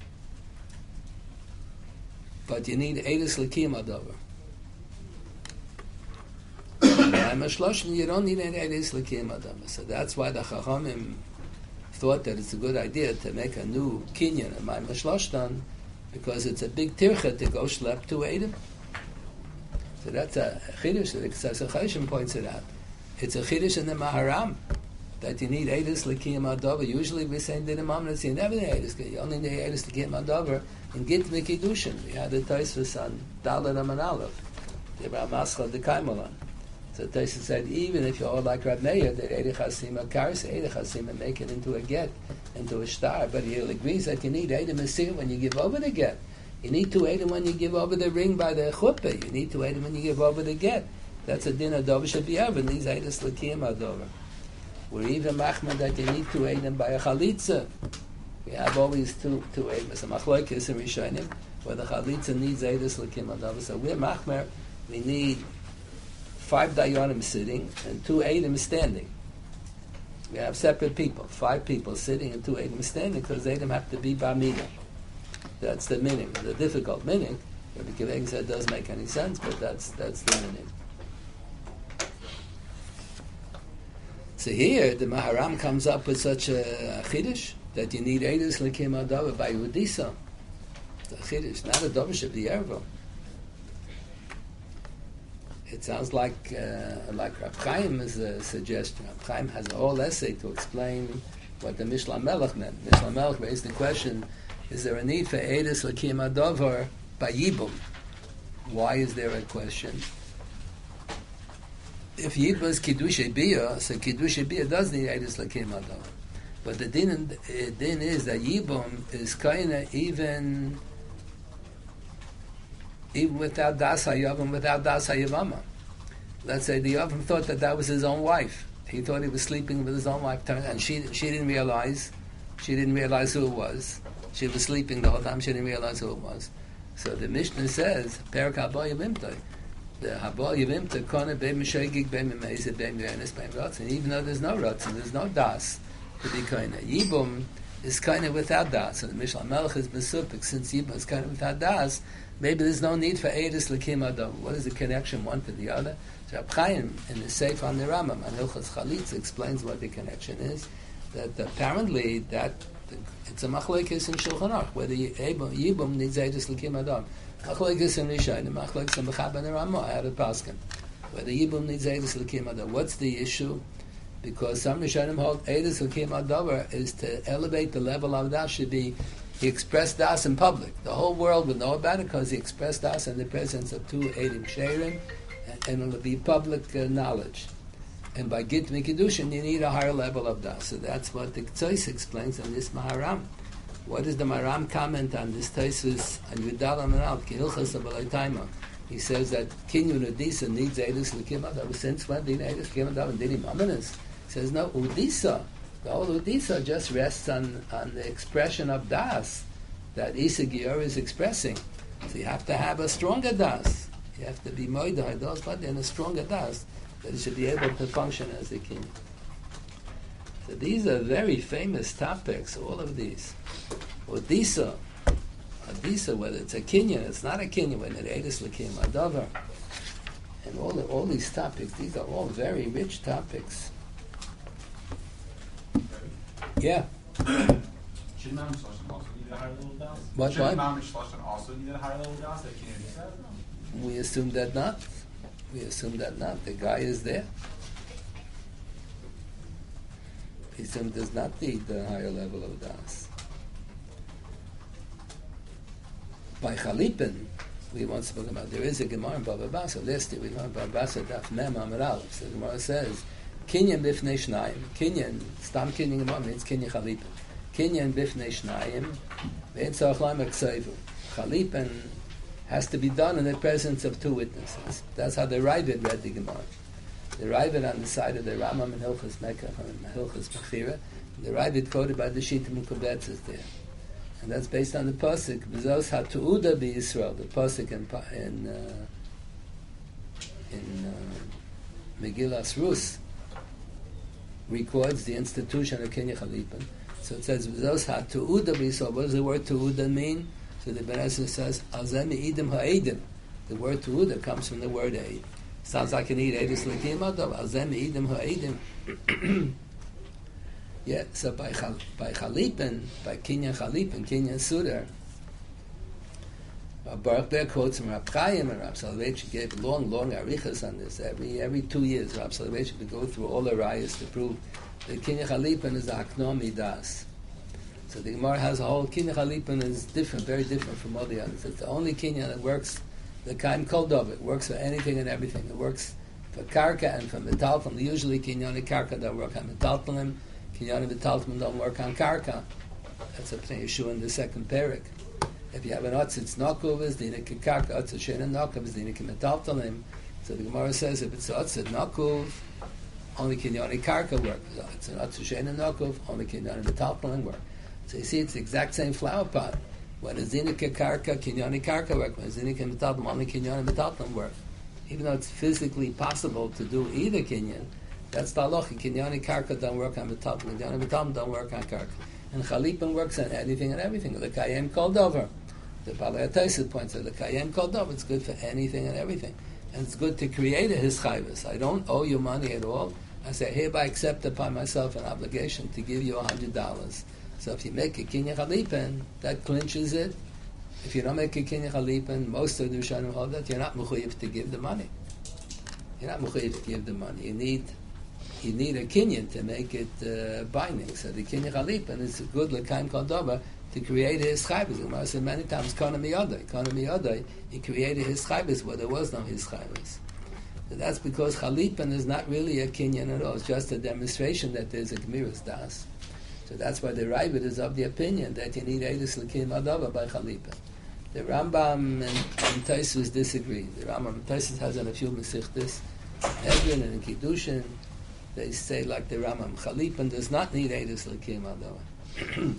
S1: but you need Eidus L'Kiyum Adover. Maimah Shloshtan, you don't need any Eidus L'Kiyum Adover. So that's why the Chachamim thought that it's a good idea to make a new Kinyan of Maimah Shloshtan, because it's a big tircha to go schlep to Eidim. So that's a chiddush that Ksasa Chayshim points it out. It's a chiddush in the Maharam that you need Eidus L'Kiyum Adover. Usually we say in the Mamnitz you never need Eidus. You only need Eidus L'Kiyum Adover in Git Mikidushin. We had the Tosfos on Dalet Aman Aleph, the Ramascha the Kaimalan. So Tosfos said even if you're all like Rab Meir, that Eidus Chasima Kars, Eidus Chasima make it into a get, into a star. But he agrees that you need Eidus Masir when you give over the get. You need to aid him when you give over the ring by the chuppah. You need to aid him when you give over the get. That's a din adover should be over. These Eidus L'Kiyum Adover. We're even machmir that you need to aid him by a chalitza. We have always two two aids. A machloikis and rishonim where the chalitza needs Eidus L'Kiyum Adover. So we're machmir. We need five dayanim sitting and two aidim standing. We have separate people, five people sitting and two aidim standing, because aidim have to be b'amidah. That's the meaning. The difficult meaning. Rabbi Kiva said doesn't make any sense, but that's that's the meaning. So here the Maharam comes up with such a, a chiddush that you need Eidus L'Kiyum Adover by Udisa. It's a chiddush, not a dovish of the Erva. It sounds like uh, like Rab Chaim is a suggestion. Rab Chaim has a whole essay to explain what the Mishla Melech meant. Mishla Melech raised the question: is there a need for Eidus L'Kiyum Adover by Yibum? Why is there a question? If Yibum is Kiddush Biyah, so Kiddush Biyah does need Eidus L'Kiyum Adover. But the din, uh, din is that Yibum is kinda even even without Das HaYavam, without Das HaYavama. Let's say the Yavam thought that that was his own wife, He thought he was sleeping with his own wife, and she she didn't realize. She didn't realize who it was. She was sleeping the whole time. She didn't realize who it was. So the Mishnah says, Perak Haba Yavimta. The Haba Yavimta Kona Be Meshegig Be Memezeh Be Merenes Be Ratzin. Even though there's no Ratzin, there's no Das to be Kona. Yibum is Kona without Das. So the Mishnah Melech is Mesupik. Since Yibum is Kona without Das, maybe there's no need for Eidus L'kim Adam. What is the connection one to the other? So Reb Chaim in the Seif on the Rambam on Hilchos Chalitza explains what the connection is. That apparently that it's a machlekes in Shulchan Aruch whether Yibum needs Eidus L'kim Adam. Machlekes in Rishonim, machlekes in Bechab and Ramah out of Paskin. Whether Yibum needs Eidus L'kim Adam. What's the issue? Because some Rishonim hold Eidus L'kim Adam is to elevate the level of Das should be he expressed Das in public. The whole world would know about it because he expressed Das in the presence of two Eidim Sheirim, and it will be public uh, knowledge. And by Git Mikidushin, you need a higher level of Das. So that's what the Ktsois explains on this Maharam. What is the Maharam comment on this Taisus and Yudal Amanal, Kihilchas Abalai Taima? He says that Kinyun Udisa needs Eidus L'kim Adam. Since when did Eidus L'kim Adam and did him Amanis? He says, no, Udisa. The whole Udisa just rests on, on the expression of Das that Isa Gior is expressing. So you have to have a stronger Das. You have to be Moidai, those, but in a stronger Das, that it should be able to function as a king. So these are very famous topics, all of these. Odisa, Odisa, whether it's a Kenyan, it's not a Kenyan, when it Eidus L'kim Adavar. And all, the, all these topics, these are all very rich topics. Yeah.
S2: Shouldn't Mamish Lashon also need a higher level Das?
S1: What,
S2: Shouldn't
S1: what?
S2: Mamish Lashon also need a higher level Das that Kenyan said?
S1: We assume that not. We assume that not. The guy is there. We assume does not need the higher level of Das. By Chalipin, we once spoke about, there is a Gemara in Baba Basra. Last year we learned Baba Basra Daf Mem Amar Aleph. So the Gemara says, Kinyan bifnei shnayim. Kinyan, stam kinyan Gemara means Kinyan Chalipin. Kinyan bifnei shnayim. Ve'en tzarich laim eksevu. Chalipin has to be done in the presence of two witnesses. That's how the Ravid read the Gemara. The Ravid on the side of the Rambam in Hilchos Mekach and Hilchos Mechira. The Ravid quoted by the Shita Mukobetz is there. And that's based on the Pasuk, V'zos ha'tu'uda b'Yisrael, the Pasuk in, in, uh, in uh, Megillas Rus records the institution of Kinyan Chalipin. So it says, V'zos ha'tu'uda b'Yisrael. What does the word tu'uda mean? So the Ben Ezra says, Alzem idim ha'edim. The word tu'uda comes from the word eid. Sounds like you need Eidus L'kim Adam. Alzem idim ha'edim. Yeah, so by chal, by Chalipin, by Kinyan Chalipin, Kinyan Sudar, Baruch Ber quotes from Rab Chaim, and Rab Soloveitchik gave long, long arichas on this. Every every two years, Rab Soloveitchik would go through all the rayas to prove that Kinyan Chalipin is Aknom Midas. So the Gemara has a whole Kinyan Chalipin is different, very different from all the others. It's the only Kinyan that works, the Kaim Koldov, it works for anything and everything. It works for Karka and for Metalton. Usually Kinyan Karka don't work on Metaltonim. Kinyan Metalton don't work on Karka. That's a thing issue in the second parak. If you have an Otzitz Nokov, is the Inik Karka, Otzitz Shein Nokov, is the Inik Metaltonim. So the Gemara says if it's Otzitz Nokov, only Kinyan Karka work. If it's an Otzitz Shein Nokov, only Kinyan Metaltonim work. So you see, it's the exact same flower pot. When a Zinika Karka, Kinyani Karka work. When a Zinika Metalton, only Kinyani Metalton work. Even though it's physically possible to do either Kinyan, that's the halacha. Kinyani Karka don't work on Metalton. Kinyani Metalton don't work on Karka. And Chalipin works on anything and everything. The Kayem called over. The Balei Taisid points out the Kayem called over. It's good for anything and everything. And it's good to create a hischayvus. I don't owe you money at all. I say, hereby accept upon myself an obligation to give you a hundred dollars. So if you make a Kinyan Chalipin, that clinches it. If you don't make a Kinyan Chalipin, most of the Rishonim hold that you're not mechuyev to give the money. You're not mechuyev to give the money. You need you need a Kinyan to make it uh, binding. So the Kinyan Chalipin is good l'kaim kol davar to create his chayvus. The Gemara said many times, kana miyadai, kana miyadai, he created his chayvus where there was no his chayvus. So that's because Chalipin is not really a Kinyan at all. It's just a demonstration that there's a Gemiras Das. So that's why the Ravid is of the opinion that you need Eidus L'kim Adava by Chalipin. The Rambam and, and Taisus disagree. The Rambam and Taisus has on a few Mesichtis, Edrin and Kiddushin, they say like the Rambam, Chalipan does not need Eidus L'Kiyum Adama.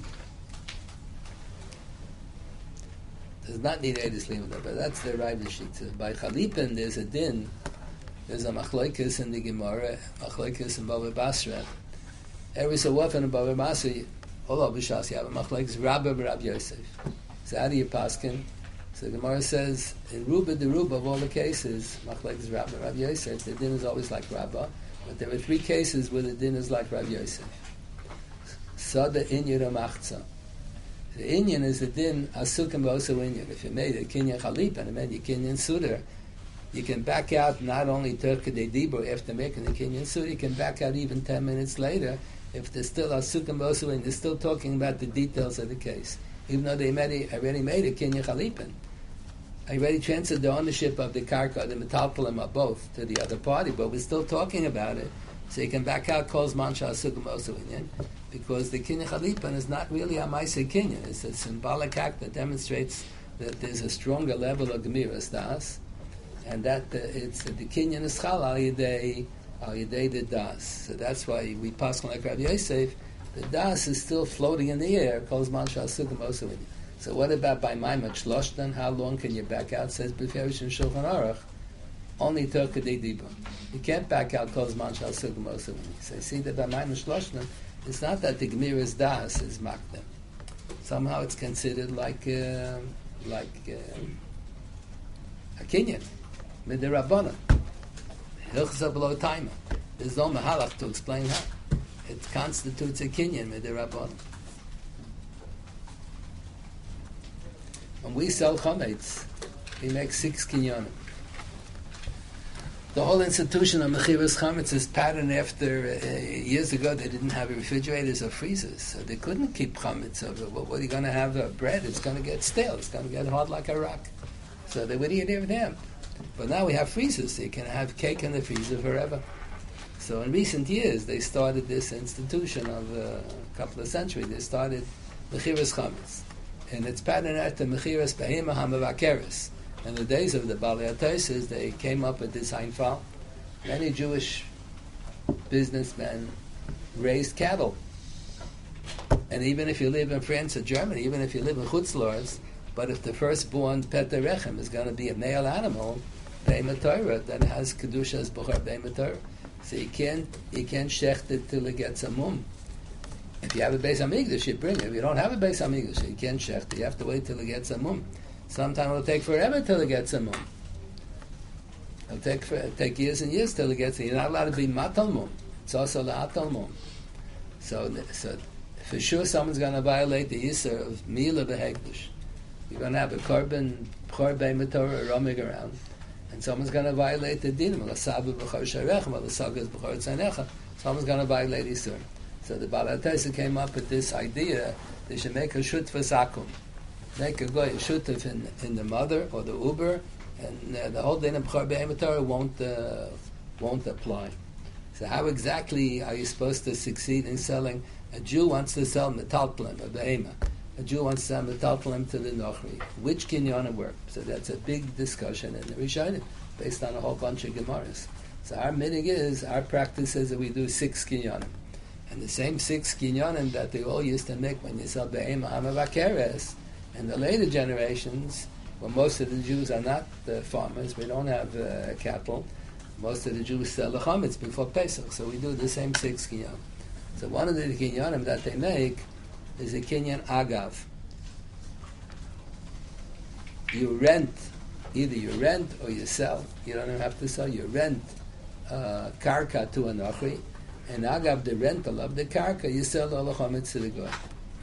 S1: Does not need Eidus L'Kiyum Adama, but that's the right Shita. By Chalipan, there's a din, there's a Machlokes in the Gemara, Machlokes in Bava Basra. Every so often in Bava Basra, all of B'Shas, you have a Machlokes, Rabba Rabbi Yosef. So how do you paskin? So the Gemara says, in Ruba de Ruba, of all the cases, Machlokes Rabba Rabbi Yosef, the din is always like Rabba, but there are three cases where the din is like Rabbi Yosef. Sada Inyan Machza. The Inyan is the din Asukim Bosa Inyan. If you made a Kinyan Chalip and you made a Kinyan Sudar, you can back out not only Turka de Dibur after making the Kinyan Sudar, you can back out even ten minutes later if there's still Asukim Bosa Inyan. They're still talking about the details of the case. Even though they made a, already made a Kinyan Chalipin. I already transferred the ownership of the karka, the metalpalim, or both to the other party, but we're still talking about it. So you can back out calls mansha asugum osuinyan, because the kinyan chalipan is not really a ma'aseh kinyan. It's a symbolic act that demonstrates that there's a stronger level of gemiras das, and that uh, it's uh, the kinyan is chal al yedei al yedei the das. So that's why we pass like Rabbi Yosef. The das is still floating in the air. Calls mansha asugum osuinyan. So what about by Maimon Shlosh then? How long can you back out? It says B'ferish and Shulchan Aruch, only Turka de Dibur. You can't back out Kol Zman Shal Sugum Osuvini. So you see that by Maimon Shlosh then, it's not that the Gemira's Das is Makdem. Somehow it's considered like uh, like uh, a Kinyan, Midirabbanan. Hilchza below Taima. There's no Mahalach to explain how. It constitutes a Kinyan, Midirabbanan. When we sell chametz, we make six kinyonim. The whole institution of mechiras chametz is patterned after, uh, years ago they didn't have refrigerators or freezers, so they couldn't keep chametz over. Well, what are you going to have? Uh, bread? It's going to get stale. It's going to get hard like a rock. So they would eat it them. But now we have freezers, so you can have cake in the freezer forever. So in recent years, they started this institution of uh, a couple of centuries. They started mechiras chametz. And it's patterned after Mechiras Behema HaMevakeres. In the days of the Balei HaTosas, they came up with this Einfall. Many Jewish businessmen raised cattle. And even if you live in France or Germany, even if you live in Chutzlars, but if the firstborn Peter Rechem is going to be a male animal, Behema Torah, that has Kedushas B'char Behema Torah. So you can't, you can't shecht it till it gets a mum. If you have a Beis Hamikdash, you bring it. If you don't have a Beis Hamikdash, you can't shecht. You have to wait till it gets a mum. Sometimes it'll take forever till it gets a mum. It'll take for, it'll take years and years till it gets. You're not allowed to be matal mum. It's also la'atal mum. So, so for sure, someone's going to violate the yisur of mila behekdash. You're going to have a korban b'chor behema Torah roaming around, and someone's going to violate the dinim. L'sabu b'chor sharechem, l'sagas b'chor tzanecha. Someone's going to violate yisur. So the Balei HaTosas came up with this idea: they should make a shutfas akum, make a goy a shutf in, in the mother or the uber, and uh, the whole din of b'chor behema Torah won't uh, won't apply. So how exactly are you supposed to succeed in selling? A Jew wants to sell metaltalim, a behema. A Jew wants to sell metaltalim to the nochri. Which kinyan work? So that's a big discussion in the Rishonim, based on a whole bunch of gemaras. So our minig is, our practice is that we do six kinyanim. And the same six kinyanim that they all used to make when you sell behema hamavakeres, in the later generations, when most of the Jews are not uh, farmers, we don't have uh, cattle, most of the Jews sell the chametz before Pesach, so we do the same six kinyanim. So one of the kinyanim that they make is a kinyan agav. You rent, either you rent or you sell. You don't even have to sell. You rent uh, karka to a nochri, and agav the rental of the karka, you sell all the chametz to the goy.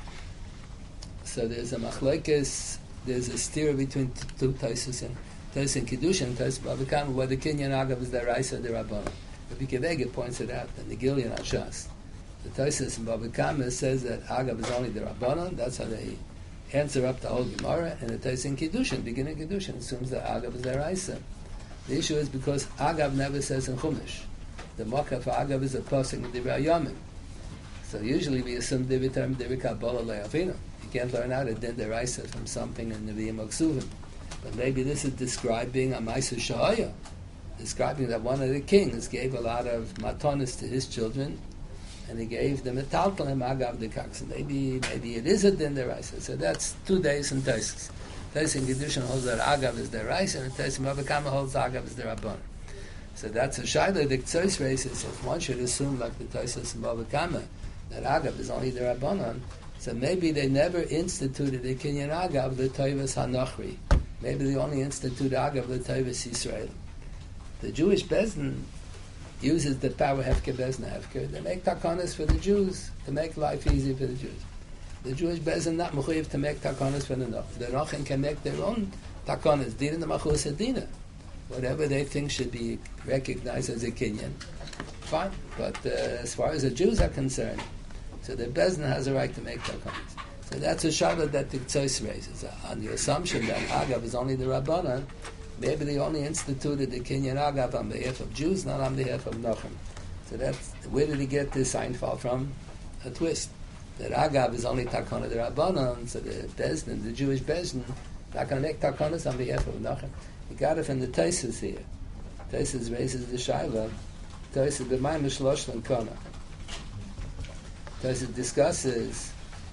S1: So there's a machlokes, there's a steer between t- two Tosas and Tosas and Kedusha and Tosas Bava Kama, whether kinyan agav is the Raisa or the Rabbanon. Rabbi Kevega points it out in the Gilyon Ashas. The Tosas in Bava Kama says that agav is only the Rabbanon. That's how they answer up the whole Gemara. And the Tosas in Kedushin, beginning of Kedushin, assumes that agav is the Raisa. The issue is because agav never says in Chumash. The Mocha for agav is a posting in the Yomim. So usually we assume Divi term Divi Kabbalah Le'avinu. You can't learn out a din deraisa from something in the Nevi'im Oksuvim. But maybe this is describing a Maisa Shahaya. describing that one of the kings gave a lot of matanis to his children, and he gave them a taltalim agav de kaks. Maybe maybe it is a din deraisa. So that's two days in Taisus. Taisus in Kedushin holds that agav is deraisa, and Taisus in Bava Kama holds agav is derabban. So that's a shaila. The Ktsois raises if one should assume like the Taisus in Bava Kama that agav is only derabbanon. So maybe they never instituted the kinyan agav the toivas hanachri. Maybe they only instituted agav the toivas Yisrael. The Jewish Bezdin uses the power hefker Bezdin hefker. They make takanas for the Jews to make life easy for the Jews. The Jewish Bezdin not mechuyev to make takanas for the Noch. The Nochen can make their own takanas. Dina the machus adina. Whatever they think should be recognized as a kinyan, fine. But uh, as far as the Jews are concerned, so the Bezdin has a right to make takanas. So that's a shaila that the Ktsois raises. Uh, on the assumption that Agav is only the Rabbanan, maybe they only instituted the Kinyan Agav on behalf of Jews, not on behalf of Nochem. So that's, where did he get this Seinfeld from? A twist. That Agav is only Takana the Rabbanan, so the Bezdin, the Jewish Bezdin, not going to make Takanas on behalf of Nochem. He got it from the Taisus here. Taisus raises the shaila. Taisus b'mayim shlosh l'kona. Taisus discusses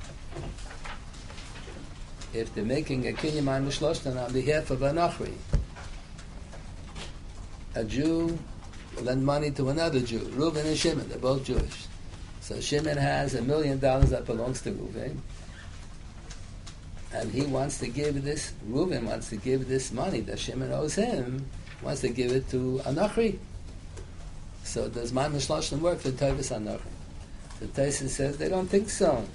S1: if they're making a kinyan mayim shloshlan on behalf of a Nachri. A Jew lend money to another Jew. Reuven and Shimon, they're both Jewish. So Shimon has a million dollars that belongs to Reuven, and he wants to give this, Reuven wants to give this money that Shimon owes him, wants to give it to a Nachri. So does my Mishloshim work for Tovis HaNachri? The Taisus says they don't think so.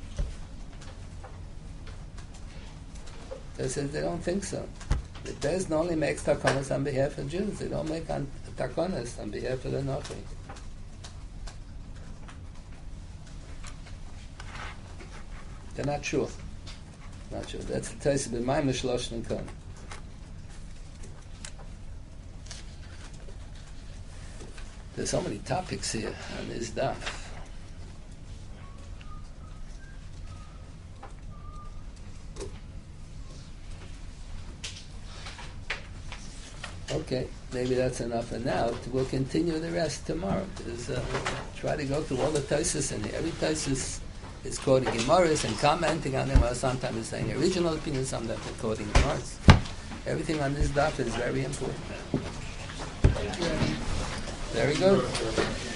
S1: They says they don't think so. The Bezdin only makes takanas on behalf of Jews. They don't make on, takanas on behalf of the Nachri. They're not sure. Not sure. That's the Taisus b'mayim Mishloshim Kon. There's so many topics here on this daf. Okay, maybe that's enough for now. We'll continue the rest tomorrow. Uh, try to go through all the Taisus in here. Every Taisus is quoting Gemaras and commenting on them. Or sometimes it's saying original opinion, sometimes they're quoting Gemaras. Everything on this daf is very important. Very good.